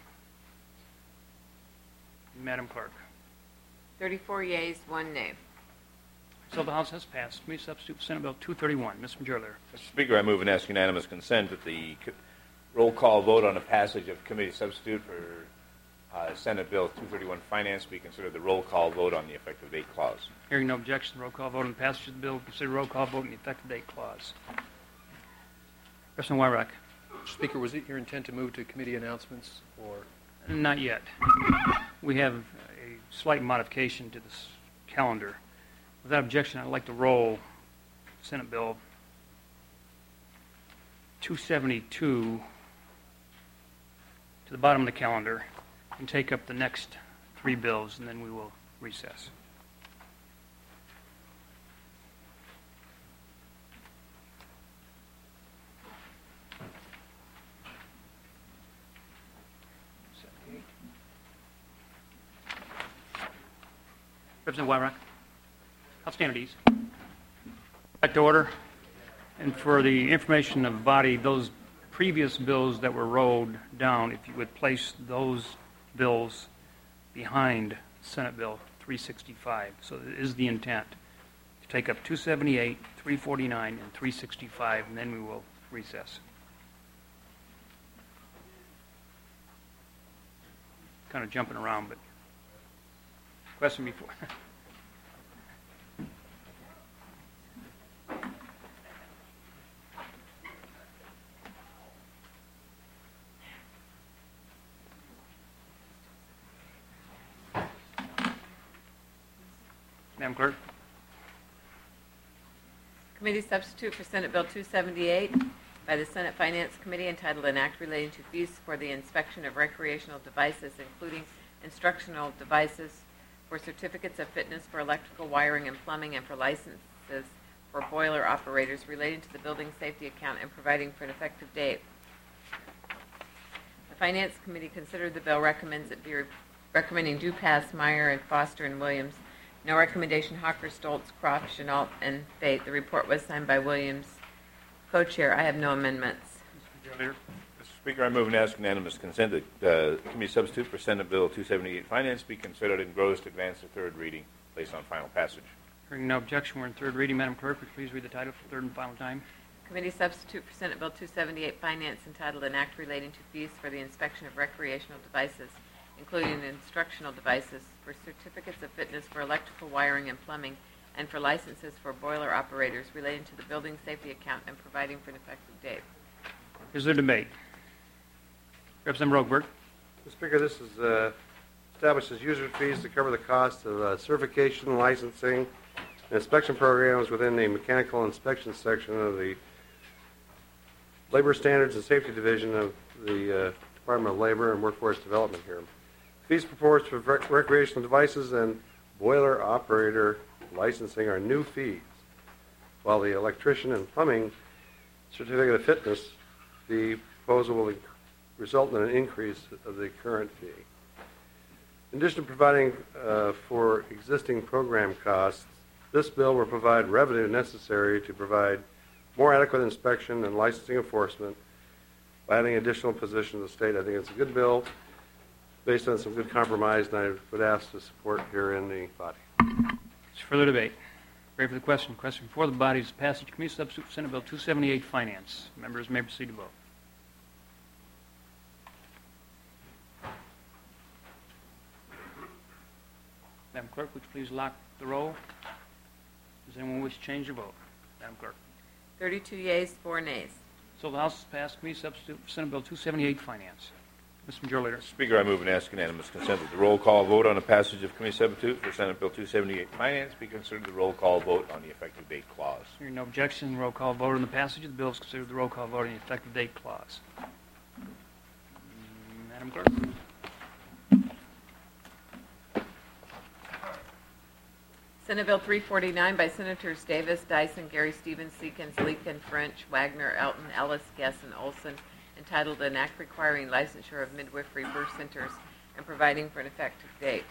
Madam Clerk. 34 yeas, 1 nay. So the House has passed. Committee substitute for Senate Bill 231. Mr. Majorler. Mr. Speaker, I move and ask unanimous consent that the roll call vote on the passage of committee substitute for Senate Bill 231 Finance be considered the roll call vote on the effective date clause. Hearing no objection, roll call vote on the passage of the bill. Consider roll call vote on the effective date clause. Representative Wyrock. Mr. Speaker, was it your intent to move to committee announcements, or? Not yet. We have a slight modification to this calendar. Without objection, I'd like to roll Senate Bill 272 to the bottom of the calendar and take up the next 3 bills, and then we will recess. Representative Wyrock. I'll stand at ease. Back to order. And for the information of the body, those previous bills that were rolled down, if you would place those bills behind Senate Bill 365. So it is the intent to take up 278, 349, and 365, and then we will recess. Kind of jumping around, but question before. Madam Clerk. Committee substitute for Senate Bill 278, by the Senate Finance Committee entitled An Act Relating to Fees for the Inspection of Recreational Devices, including instructional devices, for certificates of fitness for electrical wiring and plumbing, and for licenses for boiler operators relating to the building safety account and providing for an effective date. The Finance Committee considered the bill, recommending do pass Meyer and Foster and Williams. No recommendation Hawker, Stoltz, Croft, Chenault, and Fate. The report was signed by Williams, co-chair. I have no amendments. Mr. Speaker, I move and ask unanimous consent that committee substitute for Senate Bill 278 Finance be considered engrossed, advance to third reading, placed on final passage. Hearing no objection, we're in third reading. Madam Clerk, would you please read the title for third and final time? Committee substitute for Senate Bill 278 Finance entitled An Act Relating to Fees for the Inspection of Recreational Devices, including instructional devices, for certificates of fitness for electrical wiring and plumbing, and for licenses for boiler operators relating to the building safety account and providing for an effective date. Is there debate? Representative Roqueberg. Mr. Speaker, this is establishes user fees to cover the cost of certification, licensing, and inspection programs within the mechanical inspection section of the Labor Standards and Safety Division of the Department of Labor and Workforce Development here. Fees proposed for recreational devices and boiler operator licensing are new fees, while the electrician and plumbing certificate of fitness, the proposal will result in an increase of the current fee. In addition to providing for existing program costs, this bill will provide revenue necessary to provide more adequate inspection and licensing enforcement by adding additional positions of the state. I think it's a good bill based on some good compromise, and I would ask for support here in the body. Is further debate? Ready for the question? Question before the body is passage. Committee substitute for Senate Bill 278 Finance. Members may proceed to vote. Madam Clerk, would you please lock the roll? Does anyone wish to change their vote? Madam Clerk. 32 yeas, 4 nays. So the House has passed. Committee substitute for Senate Bill 278 Finance. Mr. Majority Leader. Speaker, I move and ask unanimous consent that the roll call vote on the passage of committee substitute for Senate Bill 278 Finance be considered the roll call vote on the effective date clause. Hearing no objection, roll call vote on the passage of the bill is considered the roll call vote on the effective date clause. Madam Clerk. Senate Bill 349 by Senators Davis, Dyson, Gary Stevens, Seekins, Leakin, French, Wagner, Elton, Ellis, Guess, and Olson, entitled An Act Requiring Licensure of Midwifery Birth Centers and Providing for an Effective Date.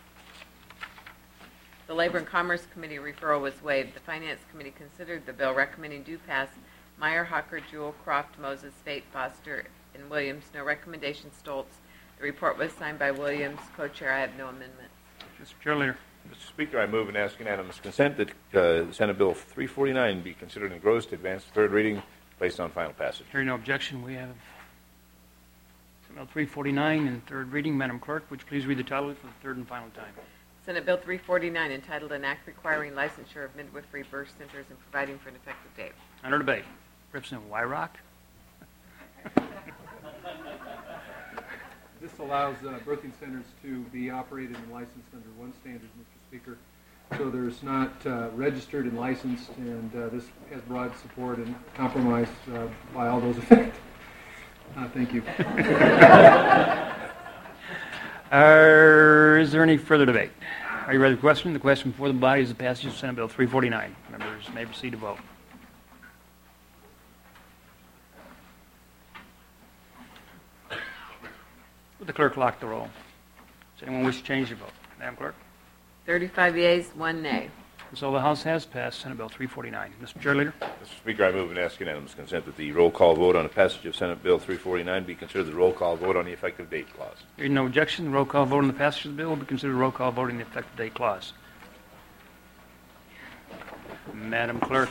The Labor and Commerce Committee referral was waived. The Finance Committee considered the bill, recommending do pass Meyer, Hawker, Jewell, Croft, Moses, Fate, Foster, and Williams. No recommendation Stoltz. The report was signed by Williams, co-chair. I have no amendments. Mr. Chair Leader. Mr. Speaker, I move and ask unanimous consent that Senate Bill 349 be considered engrossed, advanced to third reading, placed on final passage. Hearing no objection, we have Senate Bill 349 in third reading. Madam Clerk, would you please read the title for the third and final time? Senate Bill 349, entitled An Act Requiring Licensure of Midwifery Birth Centers and Providing for an Effective Date. Under debate. Representative Wyrock. This allows birthing centers to be operated and licensed under one standard, Mr. Speaker. So there's not registered and licensed, and this has broad support and compromise by all those affected. Thank you. Is there any further debate? Are you ready for the question? The question before the body is the passage of Senate Bill 349. Members may proceed to vote. Would the clerk lock the roll? Does anyone wish to change their vote? Madam Clerk? 35 yeas, 1 nay. So the House has passed Senate Bill 349. Mr. Majority Leader? Mr. Speaker, I move and ask unanimous consent that the roll call vote on the passage of Senate Bill 349 be considered the roll call vote on the effective date clause. Hearing no objection, the roll call vote on the passage of the bill will be considered a roll call vote on the effective date clause. Madam Clerk?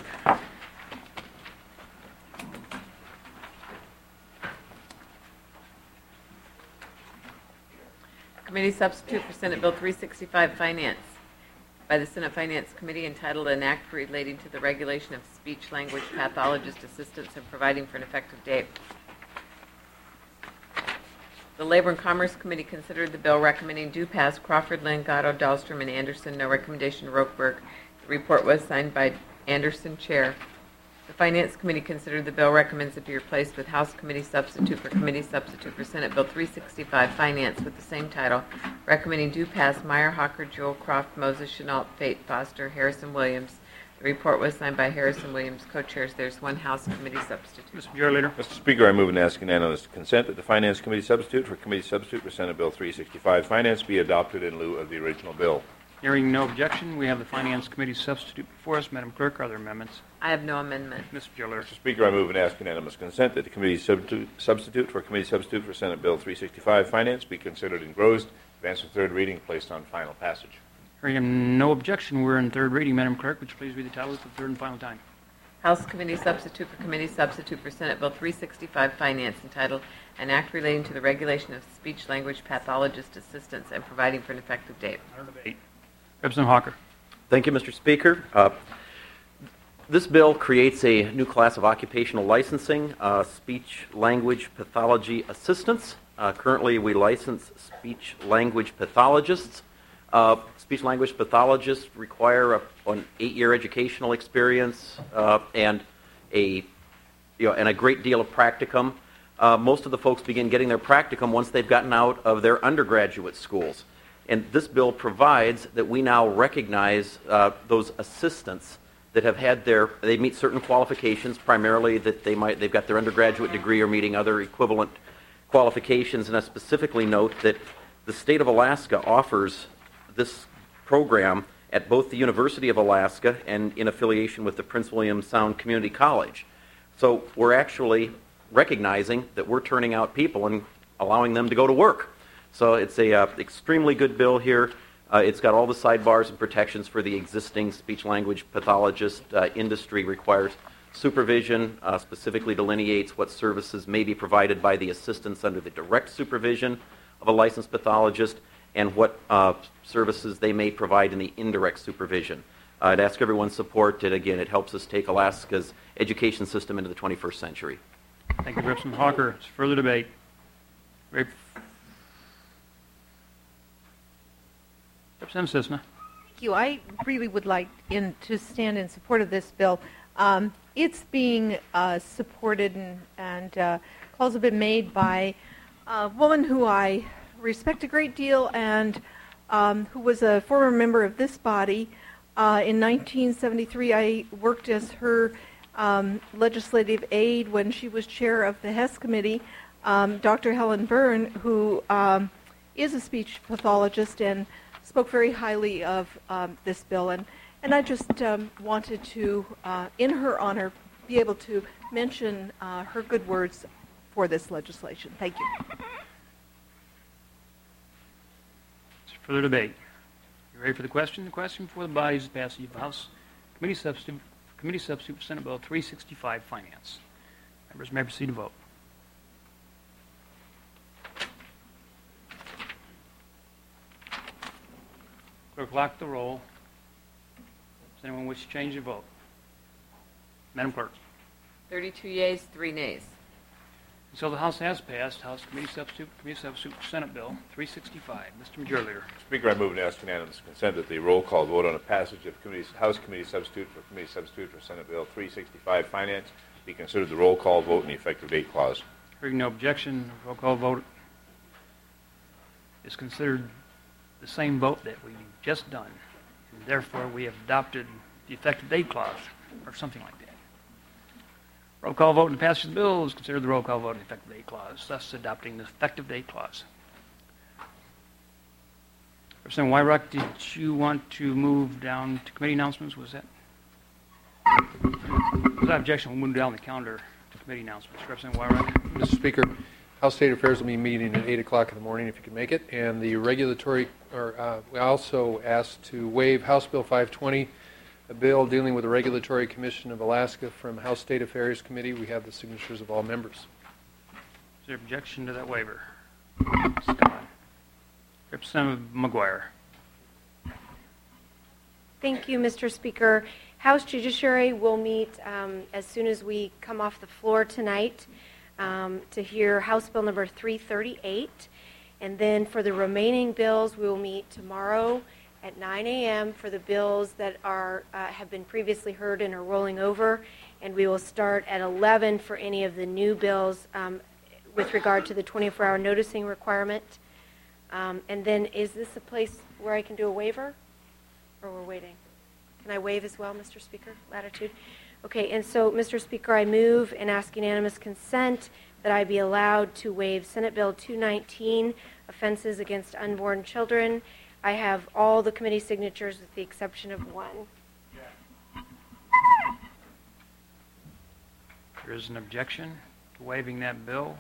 Committee substitute for Senate Bill 365 Finance by the Senate Finance Committee, entitled An Act Relating to the Regulation of Speech Language Pathologist Assistance and Providing for an Effective Date. The Labor and Commerce Committee considered the bill, recommending do pass Crawford, Lynn, Gatto, Dahlstrom, and Anderson. No recommendation Roqueberg. The report was signed by Anderson, chair. The Finance Committee considered the bill, recommends it be replaced with House Committee Substitute for Senate Bill 365, Finance, with the same title, recommending do pass Meyer, Hawker, Jewel, Croft, Moses, Chenault, Fate, Foster, Harrison, Williams. The report was signed by Harrison Williams, co-chairs. There's one House Committee substitute. Mr. Majority Leader. Mr. Speaker, I move and ask unanimous consent that the Finance Committee substitute for Senate Bill 365, Finance, be adopted in lieu of the original bill. Hearing no objection, we have the Finance Committee substitute before us. Madam Clerk, are there amendments? I have no amendment. Mr. Majority Leader. Mr. Speaker, I move and ask unanimous consent that the committee substitute for Senate Bill 365, Finance, be considered engrossed, advanced to third reading, placed on final passage. Hearing no objection, we're in third reading. Madam Clerk, would you please read the title for the third and final time? House Committee Substitute for Senate Bill 365, Finance, entitled An Act Relating to the Regulation of Speech-Language Pathologist Assistance and Providing for an Effective Date. Under debate. Representative Hawker. Thank you, Mr. Speaker. This bill creates a new class of occupational licensing, speech-language pathology assistants. Currently, we license speech-language pathologists. Speech-language pathologists require an 8-year educational experience and a great deal of practicum. Most of the folks begin getting their practicum once they've gotten out of their undergraduate schools. And this bill provides that we now recognize those assistants that have had they meet certain qualifications, primarily that they've got their undergraduate degree or meeting other equivalent qualifications. And I specifically note that the state of Alaska offers this program at both the University of Alaska and in affiliation with the Prince William Sound Community College. So we're actually recognizing that we're turning out people and allowing them to go to work. So it's a extremely good bill here. It's got all the sidebars and protections for the existing speech-language pathologist industry. Requires supervision, specifically delineates what services may be provided by the assistants under the direct supervision of a licensed pathologist, and what services they may provide in the indirect supervision. I'd ask everyone's support that, again, it helps us take Alaska's education system into the 21st century. Thank you, Representative Hawker. It's further debate. Representative Sisna. Thank you. I really would like to stand in support of this bill. It's being supported and calls have been made by a woman who I respect a great deal and who was a former member of this body. In 1973, I worked as her legislative aide when she was chair of the HES committee, Dr. Helen Byrne, who is a speech pathologist and spoke very highly of this bill. And I just wanted to, in her honor, be able to mention her good words for this legislation. Thank you. Further debate. You ready for the question? The question for the body is the passage of House Committee Substitute for Senate Bill 365, Finance. Members may proceed to vote. Clerk, lock the roll. Does anyone wish to change their vote? Madam Clerk. 32 yeas, 3 nays. So the House has passed House Committee Substitute for Senate Bill 365. Mr. Majority Leader. Speaker, I move and ask unanimous consent that the roll call vote on a passage of House Committee Substitute for Senate Bill 365, Finance, be considered the roll call vote in the effective date clause. Hearing no objection, roll call vote is considered the same vote that we've just done. And therefore, we have adopted the effective date clause, or something like that. Roll call vote in the passage of the bill is considered the roll call vote in the effective date clause, thus adopting the effective date clause. Representative Wyrock, did you want to move down to committee announcements? Was that? Without objection, we'll move down the calendar to committee announcements. Representative Wyrock. Mr. Speaker, House State Affairs will be meeting at 8 o'clock in the morning if you can make it. And the we also asked to waive House Bill 520, a bill dealing with the Regulatory Commission of Alaska from House State Affairs Committee. We have the signatures of all members. Is there objection to that waiver? Representative McGuire. Thank you, Mr. Speaker. House Judiciary will meet as soon as we come off the floor tonight to hear House Bill number 338. And then for the remaining bills, we will meet tomorrow at 9 a.m. for the bills that are have been previously heard and are rolling over, and we will start at 11 for any of the new bills with regard to the 24-hour noticing requirement. And then, is this a place where I can do a waiver, or we're waiting? Can I waive as well, Mr. Speaker? Latitude. Okay, and so, Mr. Speaker, I move and ask unanimous consent that I be allowed to waive Senate Bill 219, offenses against unborn children. I have all the committee signatures with the exception of one. There is an objection to waiving that bill.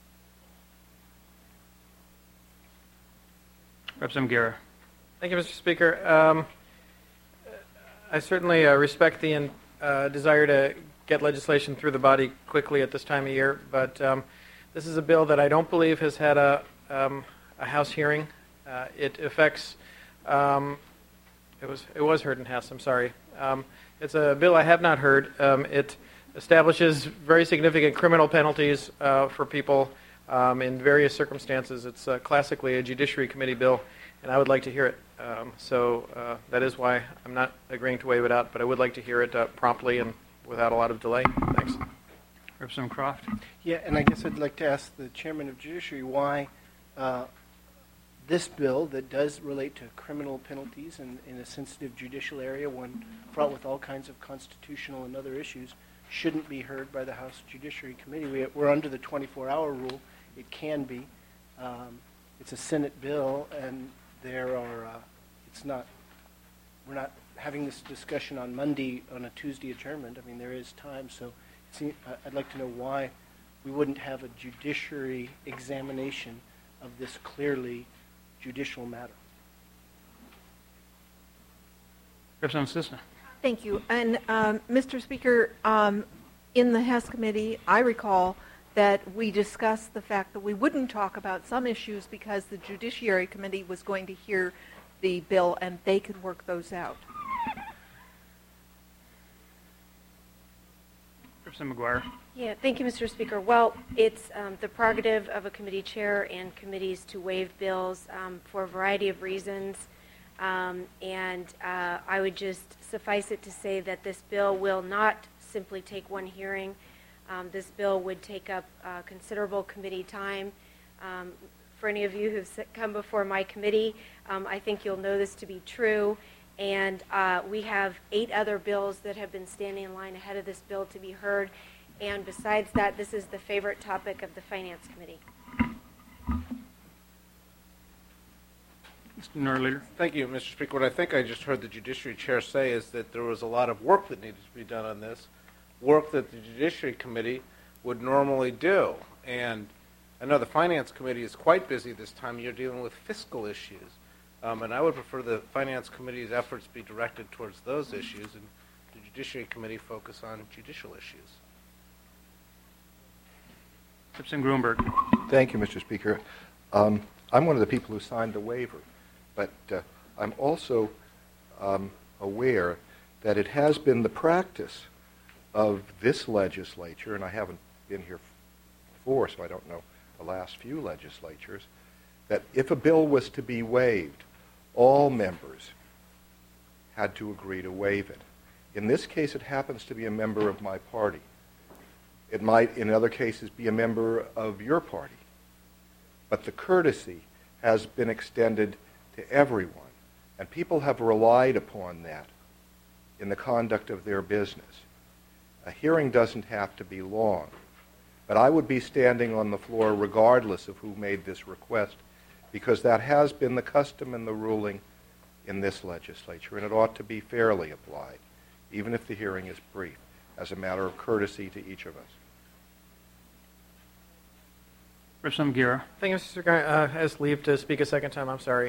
Representative Guerra. Thank you, Mr. Speaker. I certainly respect the desire to get legislation through the body quickly at this time of year, but this is a bill that I don't believe has had a House hearing. It affects. It was heard in House. I'm sorry. It's a bill I have not heard. It establishes very significant criminal penalties for people in various circumstances. It's classically a Judiciary Committee bill, and I would like to hear it. So that is why I'm not agreeing to waive it out, but I would like to hear it promptly and without a lot of delay. Thanks. Representative Croft. Yeah, and I guess I'd like to ask the Chairman of Judiciary why this bill that does relate to criminal penalties in a sensitive judicial area, one fraught with all kinds of constitutional and other issues, shouldn't be heard by the House Judiciary Committee. We're under the 24-hour rule. It can be. It's a Senate bill, and there are. We're not having this discussion on Monday on a Tuesday adjournment. I mean, there is time. So, I'd like to know why we wouldn't have a judiciary examination of this clearly judicial matter. Representative Sisna. Thank you. And Mr. Speaker, in the Hess Committee, I recall that we discussed the fact that we wouldn't talk about some issues because the Judiciary Committee was going to hear the bill and they could work those out. Representative McGuire. Yeah, thank you, Mr. Speaker. Well, it's the prerogative of a committee chair and committees to waive bills for a variety of reasons. And I would just suffice it to say that this bill will not simply take one hearing. This bill would take up considerable committee time. For any of you who've come before my committee, I think you'll know this to be true. And we have 8 other bills that have been standing in line ahead of this bill to be heard. And besides that, this is the favorite topic of the Finance Committee. Mr. Norleader. Thank you, Mr. Speaker. What I think I just heard the Judiciary Chair say is that there was a lot of work that needed to be done on this, work that the Judiciary Committee would normally do. And I know the Finance Committee is quite busy this time of year dealing with fiscal issues. And I would prefer the Finance Committee's efforts be directed towards those issues and the Judiciary Committee focus on judicial issues. Representative Gruenberg. Thank you, Mr. Speaker. I'm one of the people who signed the waiver, but I'm also aware that it has been the practice of this legislature, and I haven't been here before, so I don't know the last few legislatures, that if a bill was to be waived, all members had to agree to waive it. In this case, it happens to be a member of my party. It might, in other cases, be a member of your party. But the courtesy has been extended to everyone, and people have relied upon that in the conduct of their business. A hearing doesn't have to be long, but I would be standing on the floor regardless of who made this request, because that has been the custom and the ruling in this legislature, and it ought to be fairly applied, even if the hearing is brief, as a matter of courtesy to each of us. Representative Guerra. Thank you, Mr. Speaker. I asked leave to speak a second time. I'm sorry.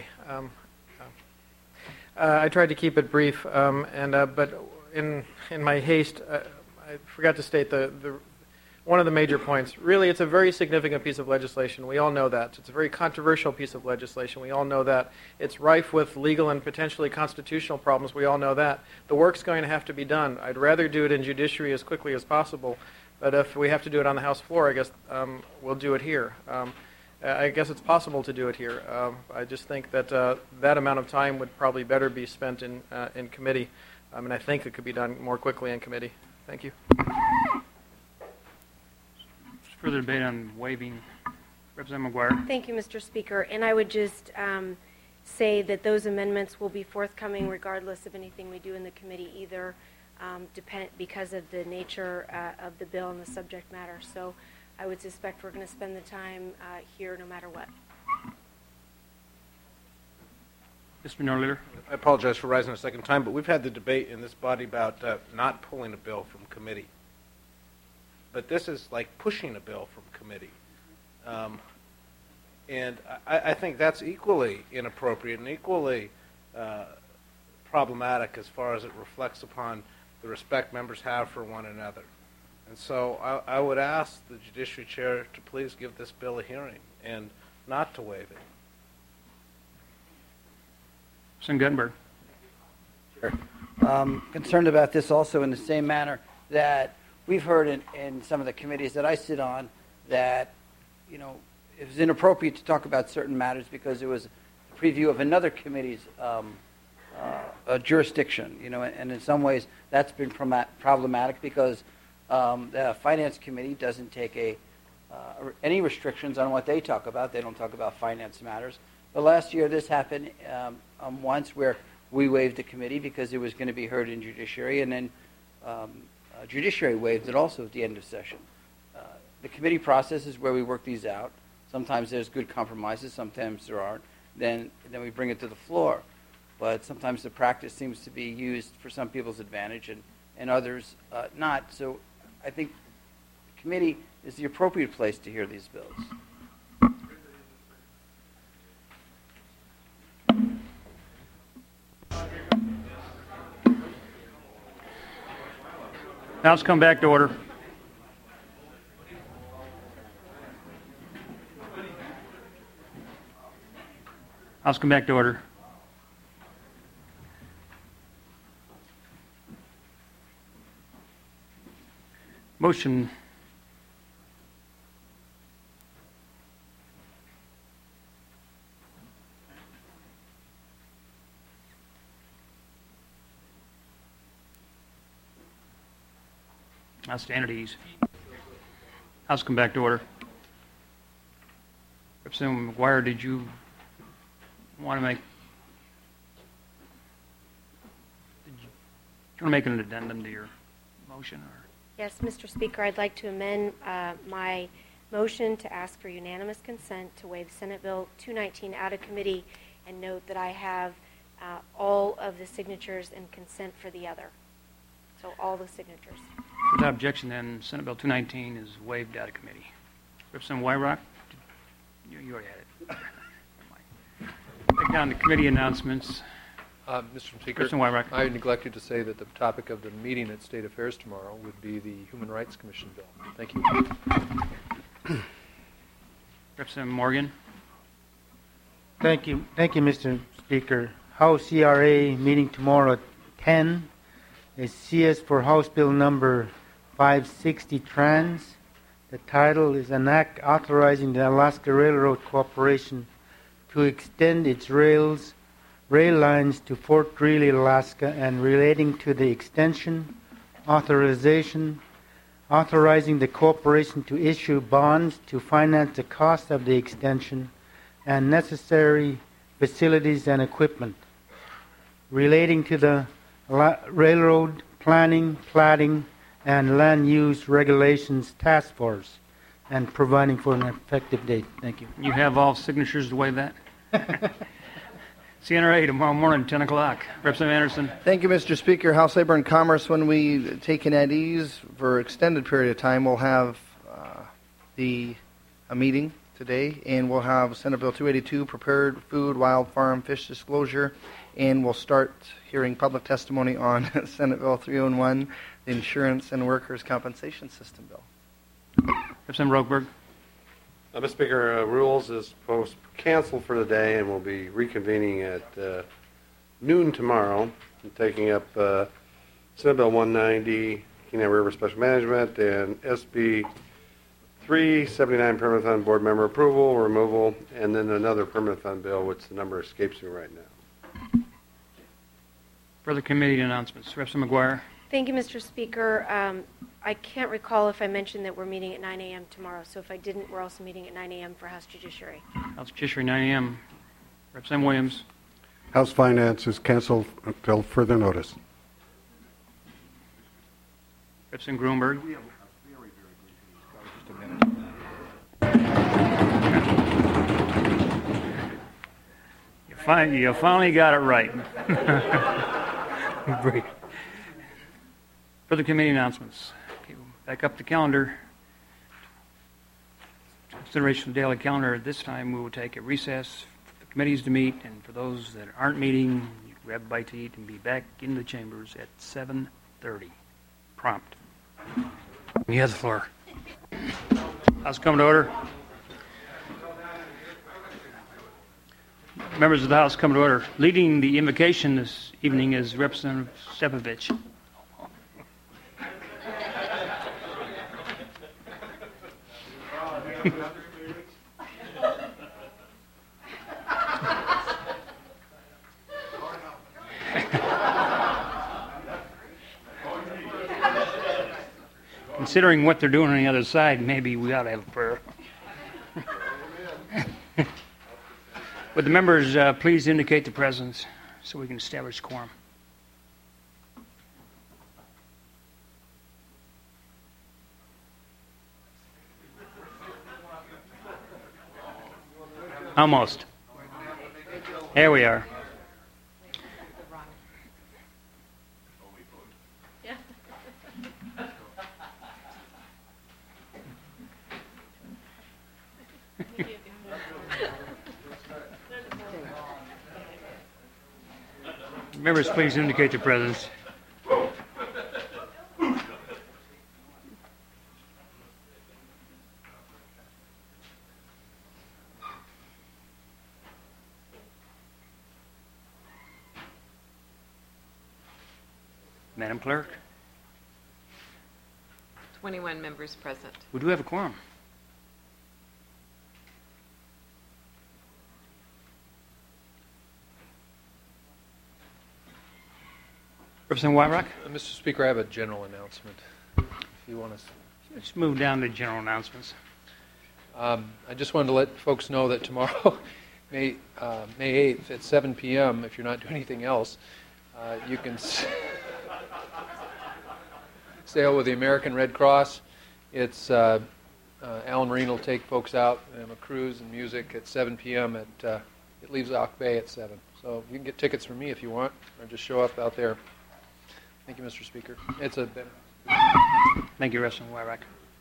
I tried to keep it brief, but in my haste, I forgot to state one of the major points. Really, it's a very significant piece of legislation. We all know that. It's a very controversial piece of legislation. We all know that. It's rife with legal and potentially constitutional problems. We all know that. The work's going to have to be done. I'd rather do it in judiciary as quickly as possible, but if we have to do it on the House floor, I guess we'll do it here. I guess it's possible to do it here. I just think that that amount of time would probably better be spent in committee. And I think it could be done more quickly in committee. Thank you. Further debate on waiving. Representative McGuire. Thank you, Mr. Speaker. And I would just say that those amendments will be forthcoming regardless of anything we do in the committee, either because of the nature of the bill and the subject matter. So I would suspect we're going to spend the time here no matter what. Mr. Minority. I apologize for rising a second time, but we've had the debate in this body about not pulling a bill from committee. But this is like pushing a bill from committee. And I think that's equally inappropriate and equally problematic as far as it reflects upon the respect members have for one another. And so I would ask the Judiciary Chair to please give this bill a hearing and not to waive it. Senator Guttenberg. Sure. Concerned about this also in the same manner that we've heard in some of the committees that I sit on that, you know, it was inappropriate to talk about certain matters because it was a preview of another committee's jurisdiction, you know, and in some ways that's been problematic because the Finance Committee doesn't take any restrictions on what they talk about. They don't talk about finance matters. But last year this happened once where we waived the committee because it was going to be heard in Judiciary, and then Judiciary waived it also at the end of session. The committee process is where we work these out. Sometimes there's good compromises, sometimes there aren't. Then we bring it to the floor. But sometimes the practice seems to be used for some people's advantage and others not. So I think the committee is the appropriate place to hear these bills. Now let's come back to order. Let's come back to order. Motion. I'll stand at ease. House come back to order. Representative McGuire, did you want to make an addendum to your motion? Or? Yes, Mr. Speaker, I'd like to amend my motion to ask for unanimous consent to waive Senate Bill 219 out of committee and note that I have all of the signatures and consent for the other. So all the signatures. Without objection, then, Senate Bill 219 is waived out of committee. Representative Wyrock, you already had it. Back down to committee announcements. Mr. Speaker, I neglected to say that the topic of the meeting at State Affairs tomorrow would be the Human Rights Commission bill. Thank you. Representative Morgan. Thank you, Mr. Speaker. House CRA meeting tomorrow at 10 is CS for House Bill number 560 Trans. The title is an act authorizing the Alaska Railroad Corporation to extend its rail lines to Fort Greely, Alaska, and relating to the extension, authorizing the corporation to issue bonds to finance the cost of the extension and necessary facilities and equipment, relating to the Railroad Planning, Platting, and Land Use Regulations Task Force, and providing for an effective date. Thank you. You have all signatures to waive that? CNRA tomorrow morning, 10 o'clock. Representative Anderson. Thank you, Mr. Speaker. House Labor and Commerce, when we take in at ease for an extended period of time, we'll have a meeting today, and we'll have Senate Bill 282, Prepared Food, Wild Farm, Fish Disclosure, and we'll start hearing public testimony on Senate Bill 301, the Insurance and Workers' Compensation System Bill. Representative Rokeberg. Mr. Speaker, Rules is canceled for the day, and we'll be reconvening at noon tomorrow and taking up Senate Bill 190, Kenai River Special Management, and SB 3, 79 permanent fund board member approval, removal, and then another permanent fund bill, which the number escapes me right now. Further committee announcements. Representative McGuire. Thank you, Mr. Speaker. I can't recall if I mentioned that we're meeting at 9 a.m. tomorrow, so if I didn't, we're also meeting at 9 a.m. for House Judiciary. House Judiciary, 9 a.m. Representative Williams. House Finance is canceled until further notice. Representative Gruenberg. You finally got it right. Great. Further committee announcements. Okay, back up the calendar. Consideration of the daily calendar. At this time, we will take a recess for the committees to meet, and for those that aren't meeting, you can grab a bite to eat and be back in the chambers at 7:30. Prompt. You have the floor. House come to order. Members of the House come to order. Leading the invocation this evening is Representative Stepovich. Considering what they're doing on the other side, maybe we ought to have a prayer. Would the members please indicate the presence so we can establish quorum? Almost. There we are. Members, please indicate your presence. Madam Clerk? 21 members present. We do have a quorum. Representative Wyrock? Mr. Speaker, I have a general announcement. If you want to. Let's move down to general announcements. I just wanted to let folks know that tomorrow, May 8th at 7 p.m., if you're not doing anything else, you can sail with the American Red Cross. It's Alan Marine will take folks out and a cruise and music at 7 p.m. It leaves Ock Bay at 7. So you can get tickets from me if you want, or just show up out there. Thank you, Mr. Speaker. It's a benefit. Thank you, Representative Wyrock.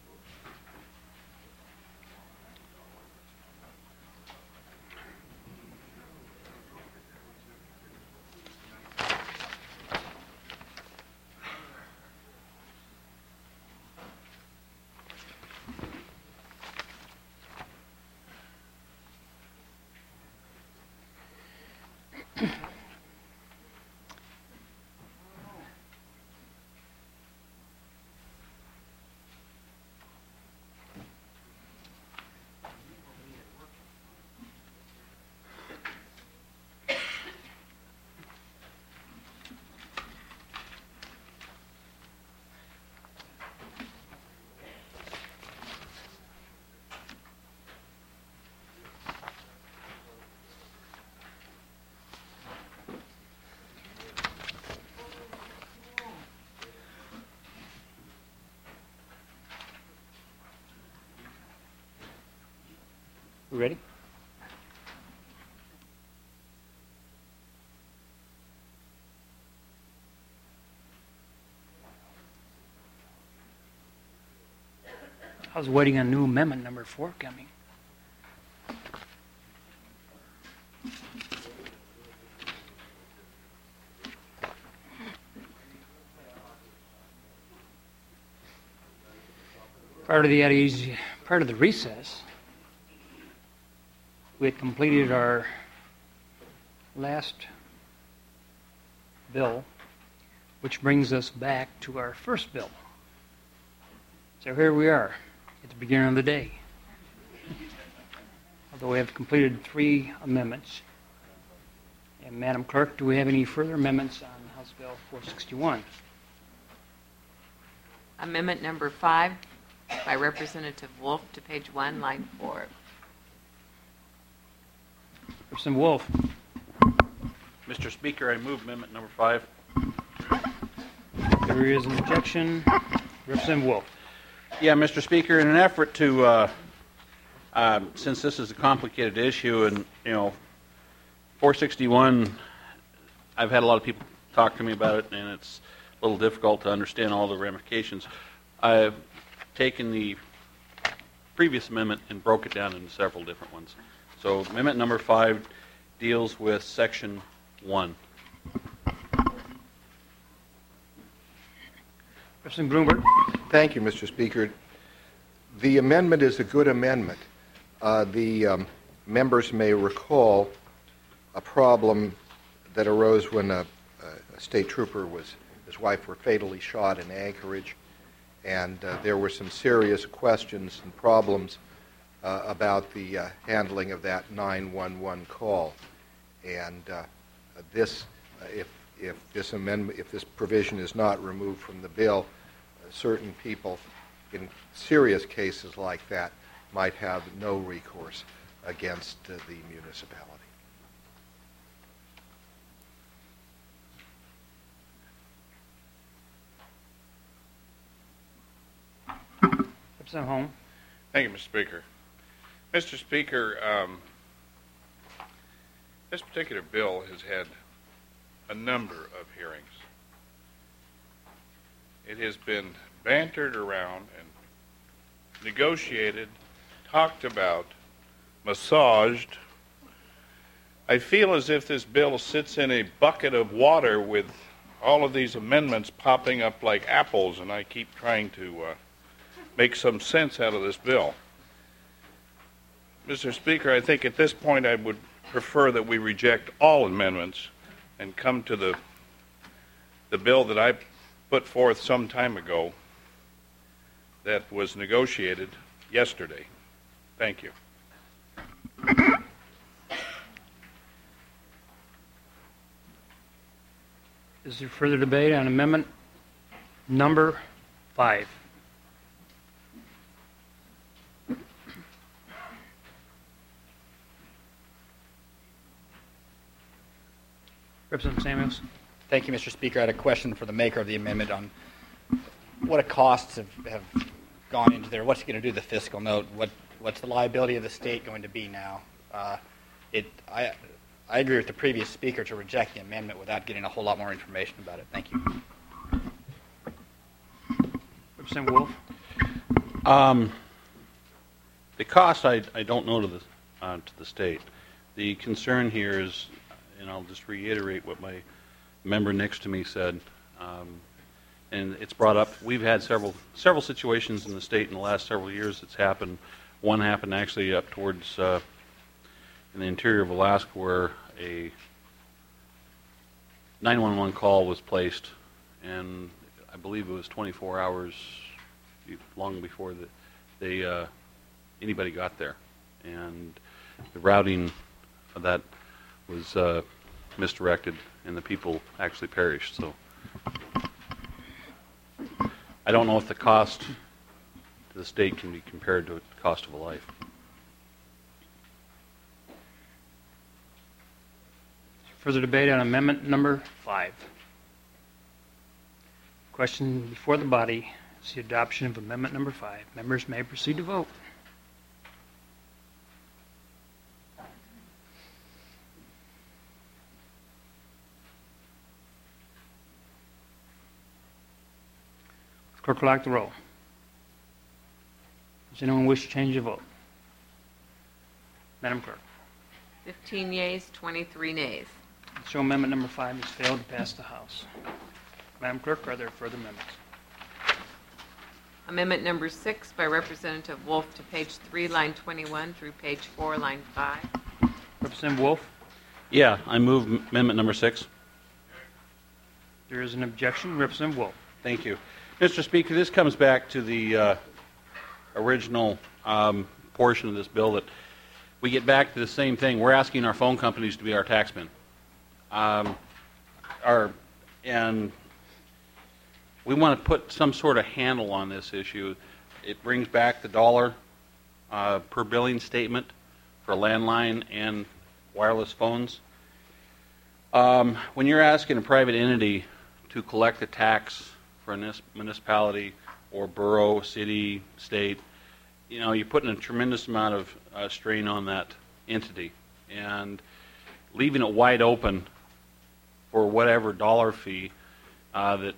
We ready? I was waiting on new amendment number 4 coming. Prior to the recess, we had completed our last bill, which brings us back to our first bill. So here we are. at the beginning of the day. Although we have completed 3 amendments. And Madam Clerk, do we have any further amendments on House Bill 461? Amendment number 5 by Representative Wolf to page 1, line 4. Representative Wolf. Mr. Speaker, I move amendment number 5. There is an objection. Representative Wolf. Yeah, Mr. Speaker, in an effort to, since this is a complicated issue, and 461, I've had a lot of people talk to me about it, and it's a little difficult to understand all the ramifications. I've taken the previous amendment and broke it down into several different ones. So amendment number 5 deals with section 1. Representative Bloomberg. Thank you, Mr. Speaker. The amendment is a good amendment. The members may recall a problem that arose when a state trooper his wife were fatally shot in Anchorage, and there were some serious questions and problems about the handling of that 911 call. And if this provision is not removed from the bill, certain people in serious cases like that might have no recourse against the municipality. Representative Holm. Thank you, Mr. Speaker. Mr. Speaker, this particular bill has had a number of hearings. It has been bantered around and negotiated, talked about, massaged. I feel as if this bill sits in a bucket of water with all of these amendments popping up like apples, and I keep trying to make some sense out of this bill. Mr. Speaker, I think at this point I would prefer that we reject all amendments and come to the bill that I put forth some time ago that was negotiated yesterday. Thank you. Is there further debate on amendment number 5? Representative Samuels. Thank you, Mr. Speaker. I had a question for the maker of the amendment on what costs have gone into there. What's it going to do to the fiscal note? What's the liability of the state going to be now? I agree with the previous speaker to reject the amendment without getting a whole lot more information about it. Thank you. Representative Wolf. The cost I don't know to the state. The concern here is, and I'll just reiterate what my member next to me said, and it's brought up. We've had several situations in the state in the last several years that's happened. One happened actually up towards in the interior of Alaska, where a 911 call was placed, and I believe it was 24 hours long before anybody got there, and the routing of that was misdirected, and the people actually perished. So I don't know if the cost to the state can be compared to the cost of a life. Further debate on amendment number 5. Question before the body is the adoption of amendment number 5. Members may proceed to vote. Clerk will lock the roll. Does anyone wish to change the vote? Madam Clerk. 15 yeas, 23 nays. So amendment number 5 has failed to pass the House. Madam Clerk, are there further amendments? Amendment number 6 by Representative Wolf to page 3, line 21 through page 4, line 5. Representative Wolf. Yeah, I move amendment number 6. There is an objection. Representative Wolf. Thank you. Mr. Speaker, this comes back to the original portion of this bill that we get back to the same thing. We're asking our phone companies to be our taxmen. And we want to put some sort of handle on this issue. It brings back the dollar per billing statement for landline and wireless phones. When you're asking a private entity to collect a tax for a municipality or borough, city, state, you're putting a tremendous amount of strain on that entity, and leaving it wide open for whatever dollar fee that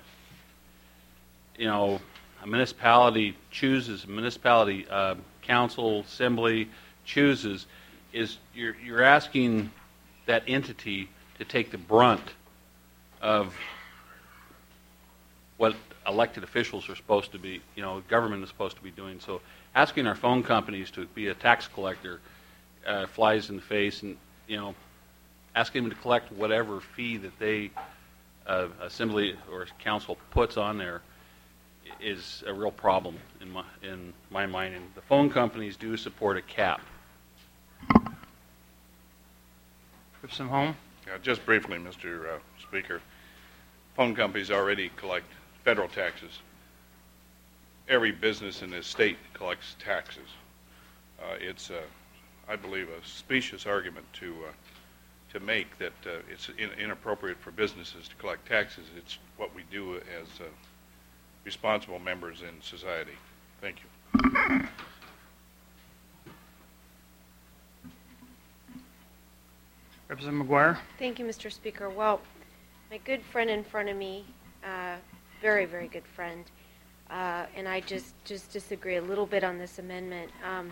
a municipality chooses, a municipality council, assembly chooses, is you're asking that entity to take the brunt of what elected officials are supposed to be, government is supposed to be doing. So asking our phone companies to be a tax collector flies in the face, and, asking them to collect whatever fee that they, assembly or council puts on there is a real problem in my mind. And the phone companies do support a cap. Representative Holm? Just briefly, Mr. Speaker. Phone companies already collect federal taxes. Every business in this state collects taxes. It's, I believe, a specious argument to make that it's inappropriate for businesses to collect taxes. It's what we do as responsible members in society. Thank you. Representative McGuire? Thank you, Mr. Speaker. Well, my good friend in front of me, very, very good friend, and I just disagree a little bit on this amendment.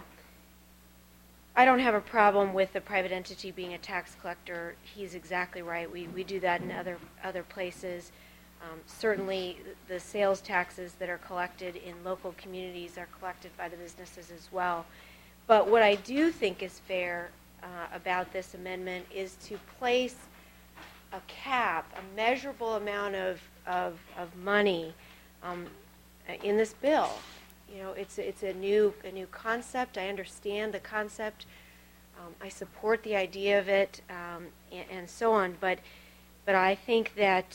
I don't have a problem with the private entity being a tax collector. He's exactly right. We do that in other places. Certainly, the sales taxes that are collected in local communities are collected by the businesses as well. But what I do think is fair about this amendment is to place a cap, a measurable amount of money in this bill. It's a new concept. I understand the concept. I support the idea of it, and so on. But I think that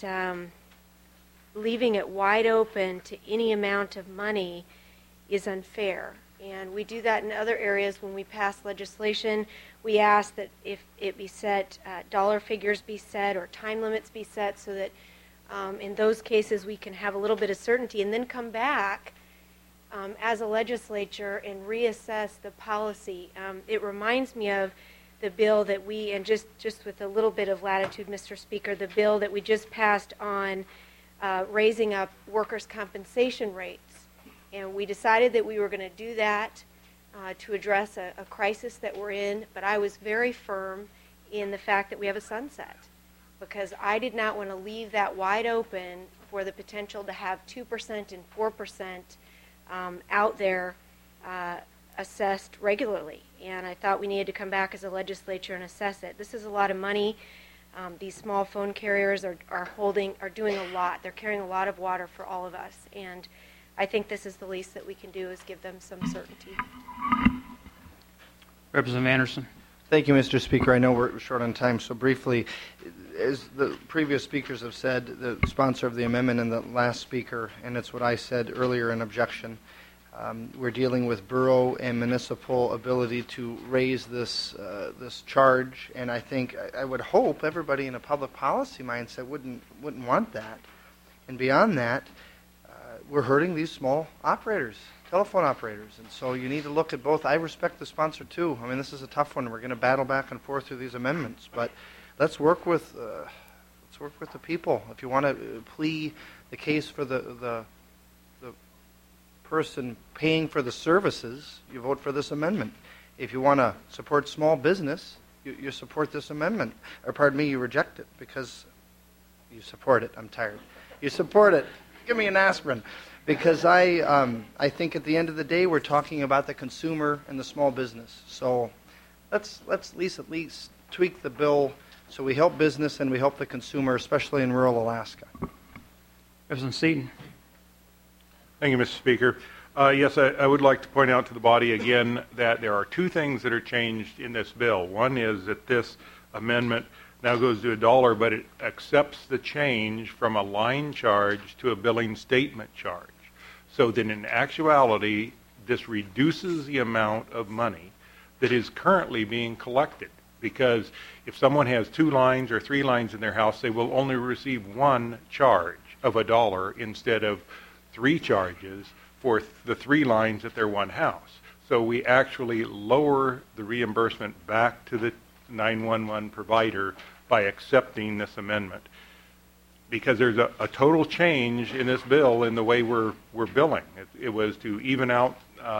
leaving it wide open to any amount of money is unfair. And we do that in other areas when we pass legislation. We ask that if it be set, dollar figures be set or time limits be set, so that in those cases we can have a little bit of certainty and then come back as a legislature and reassess the policy. It reminds me of the bill that we, and just with a little bit of latitude, Mr. Speaker, the bill that we just passed on raising up workers' compensation rates. And we decided that we were going to do that to address a crisis that we're in, but I was very firm in the fact that we have a sunset, because I did not want to leave that wide open for the potential to have 2% and 4% out there assessed regularly. And I thought we needed to come back as a legislature and assess it. This is a lot of money. These small phone carriers are doing a lot. They're carrying a lot of water for all of us. And I think this is the least that we can do, is give them some certainty. Representative Anderson? Thank you, Mr. Speaker. I know we're short on time, so briefly, as the previous speakers have said, the sponsor of the amendment and the last speaker, and it's what I said earlier in objection, we're dealing with borough and municipal ability to raise this charge, and I think, I would hope everybody in a public policy mindset wouldn't want that. And beyond that, we're hurting these small operators, telephone operators, and so you need to look at both. I respect the sponsor too. I mean, this is a tough one. We're going to battle back and forth through these amendments, but let's work with the people. If you want to plea the case for the person paying for the services, you vote for this amendment. If you want to support small business, you support this amendment. Or pardon me, you reject it because you support it. I'm tired. You support it. Give me an aspirin, because I think at the end of the day we're talking about the consumer and the small business. So let's at least tweak the bill so we help business and we help the consumer, especially in rural Alaska. Representative Seaton? Thank you, Mr. Speaker. Yes, I would like to point out to the body again that there are two things that are changed in this bill. One is that this amendment now goes to $1, but it accepts the change from a line charge to a billing statement charge. So that in actuality, this reduces the amount of money that is currently being collected. Because if someone has 2 lines or 3 lines in their house, they will only receive one charge of $1 instead of 3 charges for the 3 lines at their one house. So we actually lower the reimbursement back to the 911 provider by accepting this amendment. Because there's a total change in this bill in the way we're billing. It was to even out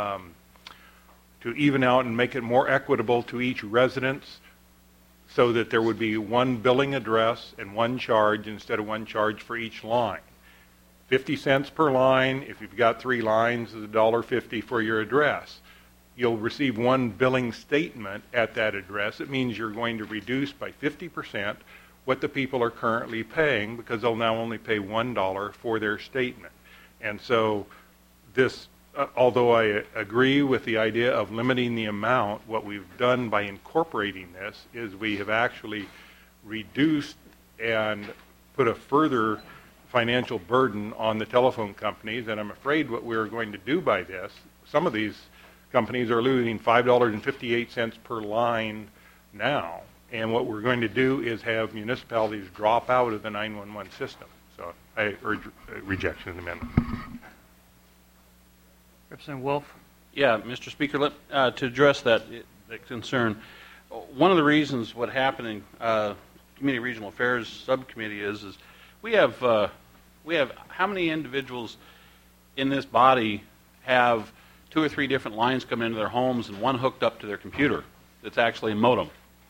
and make it more equitable to each residence, so that there would be one billing address and one charge instead of one charge for each line. 50 cents per line. If you've got 3 lines, is $1.50 for your address. You'll receive one billing statement at that address. It means you're going to reduce by 50% what the people are currently paying, because they'll now only pay $1 for their statement. And so this, although I agree with the idea of limiting the amount, what we've done by incorporating this is we have actually reduced and put a further financial burden on the telephone companies. And I'm afraid what we're going to do by this, some of these companies are losing $5.58 per line now. And what we're going to do is have municipalities drop out of the 911 system. So I urge rejection of the amendment. Representative Wolf. Yeah, Mr. Speaker, to address that concern, one of the reasons what happened in Community Regional Affairs Subcommittee is we have how many individuals in this body have 2 or 3 different lines come into their homes and one hooked up to their computer that's actually a modem.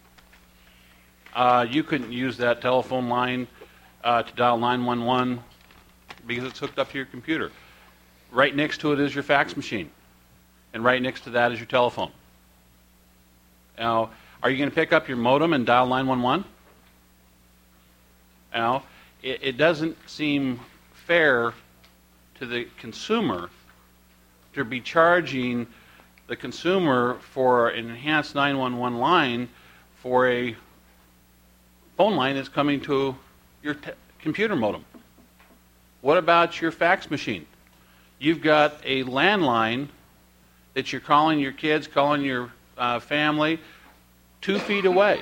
You couldn't use that telephone line to dial 911 because it's hooked up to your computer. Right next to it is your fax machine, and right next to that is your telephone. Now, are you going to pick up your modem and dial 911? Now, it doesn't seem fair to the consumer to be charging the consumer for an enhanced 911 line for a phone line that's coming to your computer modem. What about your fax machine? You've got a landline that you're calling your kids, calling your family 2 feet away.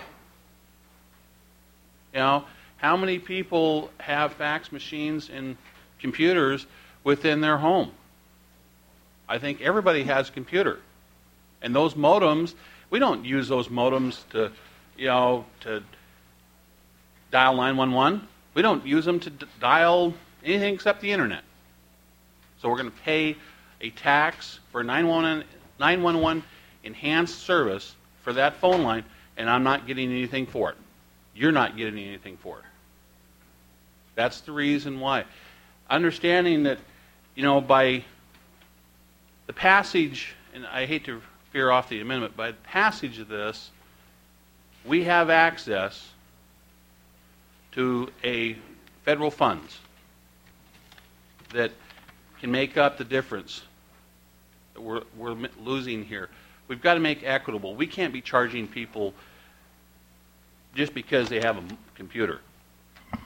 You know, how many people have fax machines and computers within their home? I think everybody has a computer. And those modems, we don't use those modems to dial 911. We don't use them to dial anything except the internet. So we're going to pay a tax for 911 enhanced service for that phone line, and I'm not getting anything for it. You're not getting anything for it. That's the reason why. Understanding that, by the passage, and I hate to veer off the amendment, by the passage of this, we have access to a federal funds that can make up the difference that we're losing here. We've got to make equitable. We can't be charging people just because they have a computer. I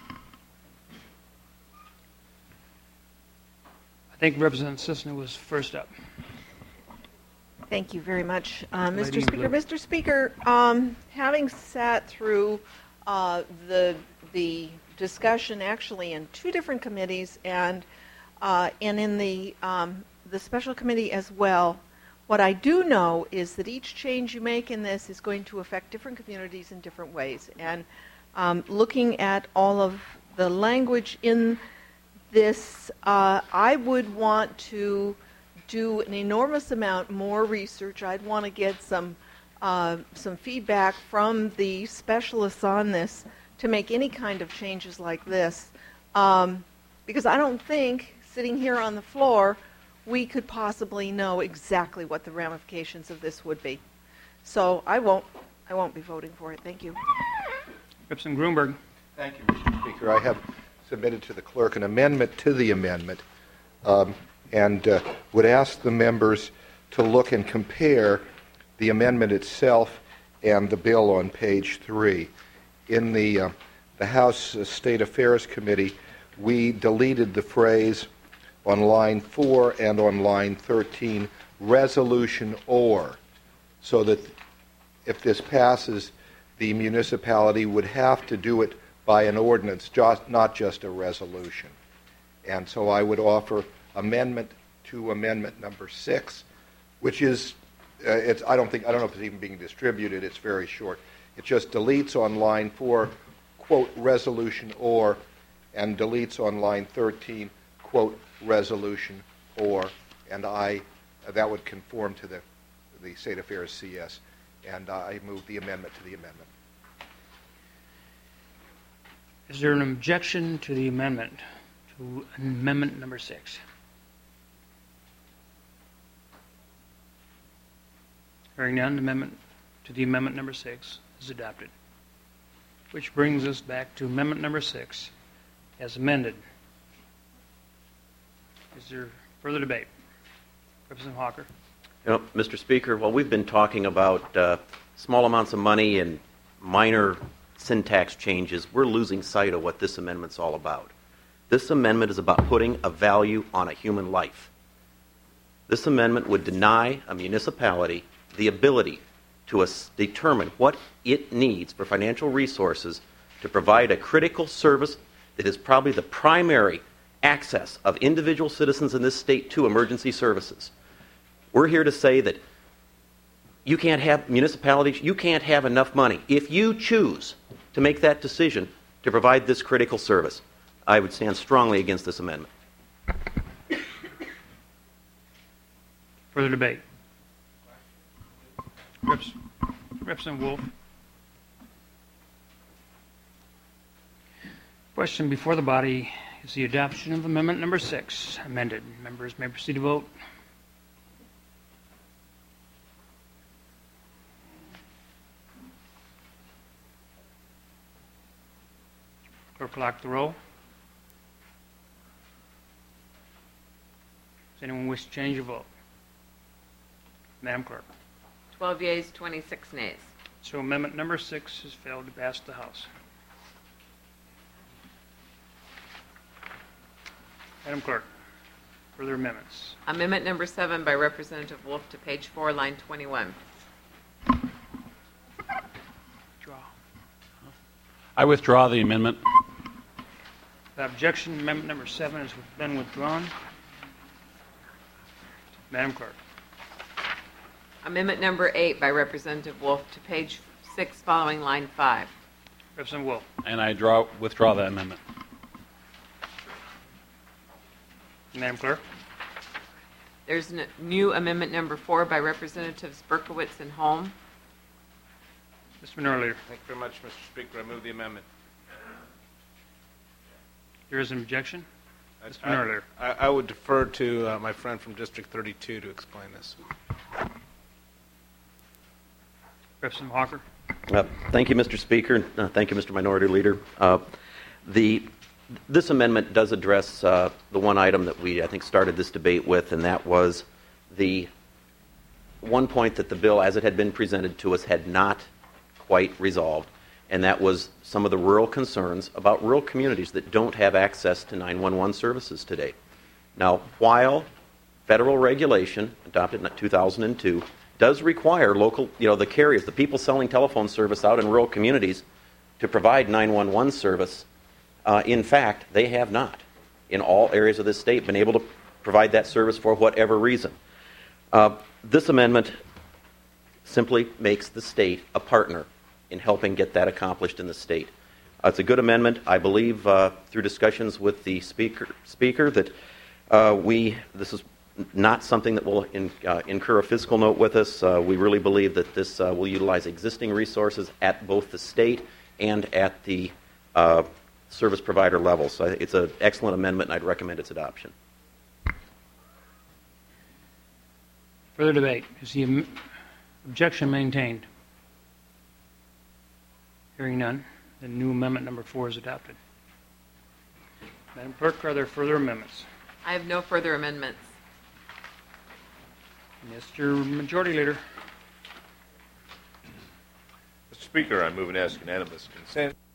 think Representative Sisseton was first up. Thank you very much, Mr. Lady in Speaker. blue. Mr. Speaker, having sat through the discussion actually in 2 different committees and in the special committee as well, what I do know is that each change you make in this is going to affect different communities in different ways. And looking at all of the language in this, I would want to do an enormous amount more research. I'd want to get some feedback from the specialists on this to make any kind of changes like this, because I don't think, sitting here on the floor, we could possibly know exactly what the ramifications of this would be. So I won't be voting for it. Thank you. Representative Grunberg. Thank you, Mr. Speaker. I have submitted to the clerk an amendment to the amendment. and would ask the members to look and compare the amendment itself and the bill on page 3. In the House State Affairs Committee, we deleted the phrase on line 4 and on line 13, resolution or, so that if this passes, the municipality would have to do it by an ordinance, not just a resolution. And so I would offer amendment to amendment number 6, which is, I don't know if it's even being distributed. It's very short. It just deletes on line 4, quote, resolution or, and deletes on line 13, quote, resolution or, and that would conform to the State Affairs CS, and I move the amendment to the amendment. Is there an objection to the amendment, to amendment number 6? Hearing none, amendment to the amendment number 6 is adopted. Which brings us back to amendment number 6 as amended. Is there further debate? Representative Hawker. Mr. Speaker, while we've been talking about small amounts of money and minor syntax changes, we're losing sight of what this amendment's all about. This amendment is about putting a value on a human life. This amendment would deny a municipality the ability to determine what it needs for financial resources to provide a critical service that is probably the primary access of individual citizens in this state to emergency services. We're here to say that you can't have municipalities, you can't have enough money. If you choose to make that decision to provide this critical service, I would stand strongly against this amendment. Further debate. Representative Wolf. Question before the body is the adoption of amendment number 6 amended. Members may proceed to vote. Clerk will lock the roll. Does anyone wish to change your vote? Madam Clerk. 12 yeas, 26 nays. So amendment number 6 has failed to pass the House. Madam Clerk, further amendments. Amendment number 7 by Representative Wolf to page 4, line 21. I withdraw the amendment. Without objection, amendment number 7 has been withdrawn. Madam Clerk. Amendment number 8 by Representative Wolf to page 6 following line 5. Representative Wolf. And I withdraw that amendment. Madam Clerk. There's a new amendment number 4 by Representatives Berkowitz and Holm. Mr. Minority Leader. Thank you very much, Mr. Speaker. I move the amendment. There is an objection? Mr. Minority Leader. I would defer to my friend from District 32 to explain this. Representative Hawker. Thank you, Mr. Speaker. Thank you, Mr. Minority Leader. This amendment does address the one item that we, I think, started this debate with, and that was the one point that the bill, as it had been presented to us, had not quite resolved, and that was some of the rural concerns about rural communities that don't have access to 911 services today. Now, while federal regulation, adopted in 2002, does require local, the carriers, the people selling telephone service out in rural communities to provide 911 service, in fact, they have not, in all areas of this state, been able to provide that service for whatever reason. This amendment simply makes the state a partner in helping get that accomplished in the state. It's a good amendment. I believe through discussions with the speaker that this is not something that will incur a fiscal note with us. We really believe that this will utilize existing resources at both the state and at the service provider level. So it's an excellent amendment, and I'd recommend its adoption. Further debate. Is the objection maintained? Hearing none, the new amendment number 4 is adopted. Madam Clerk, are there further amendments? I have no further amendments. Mr. Majority Leader. Mr. Speaker, I move and ask unanimous consent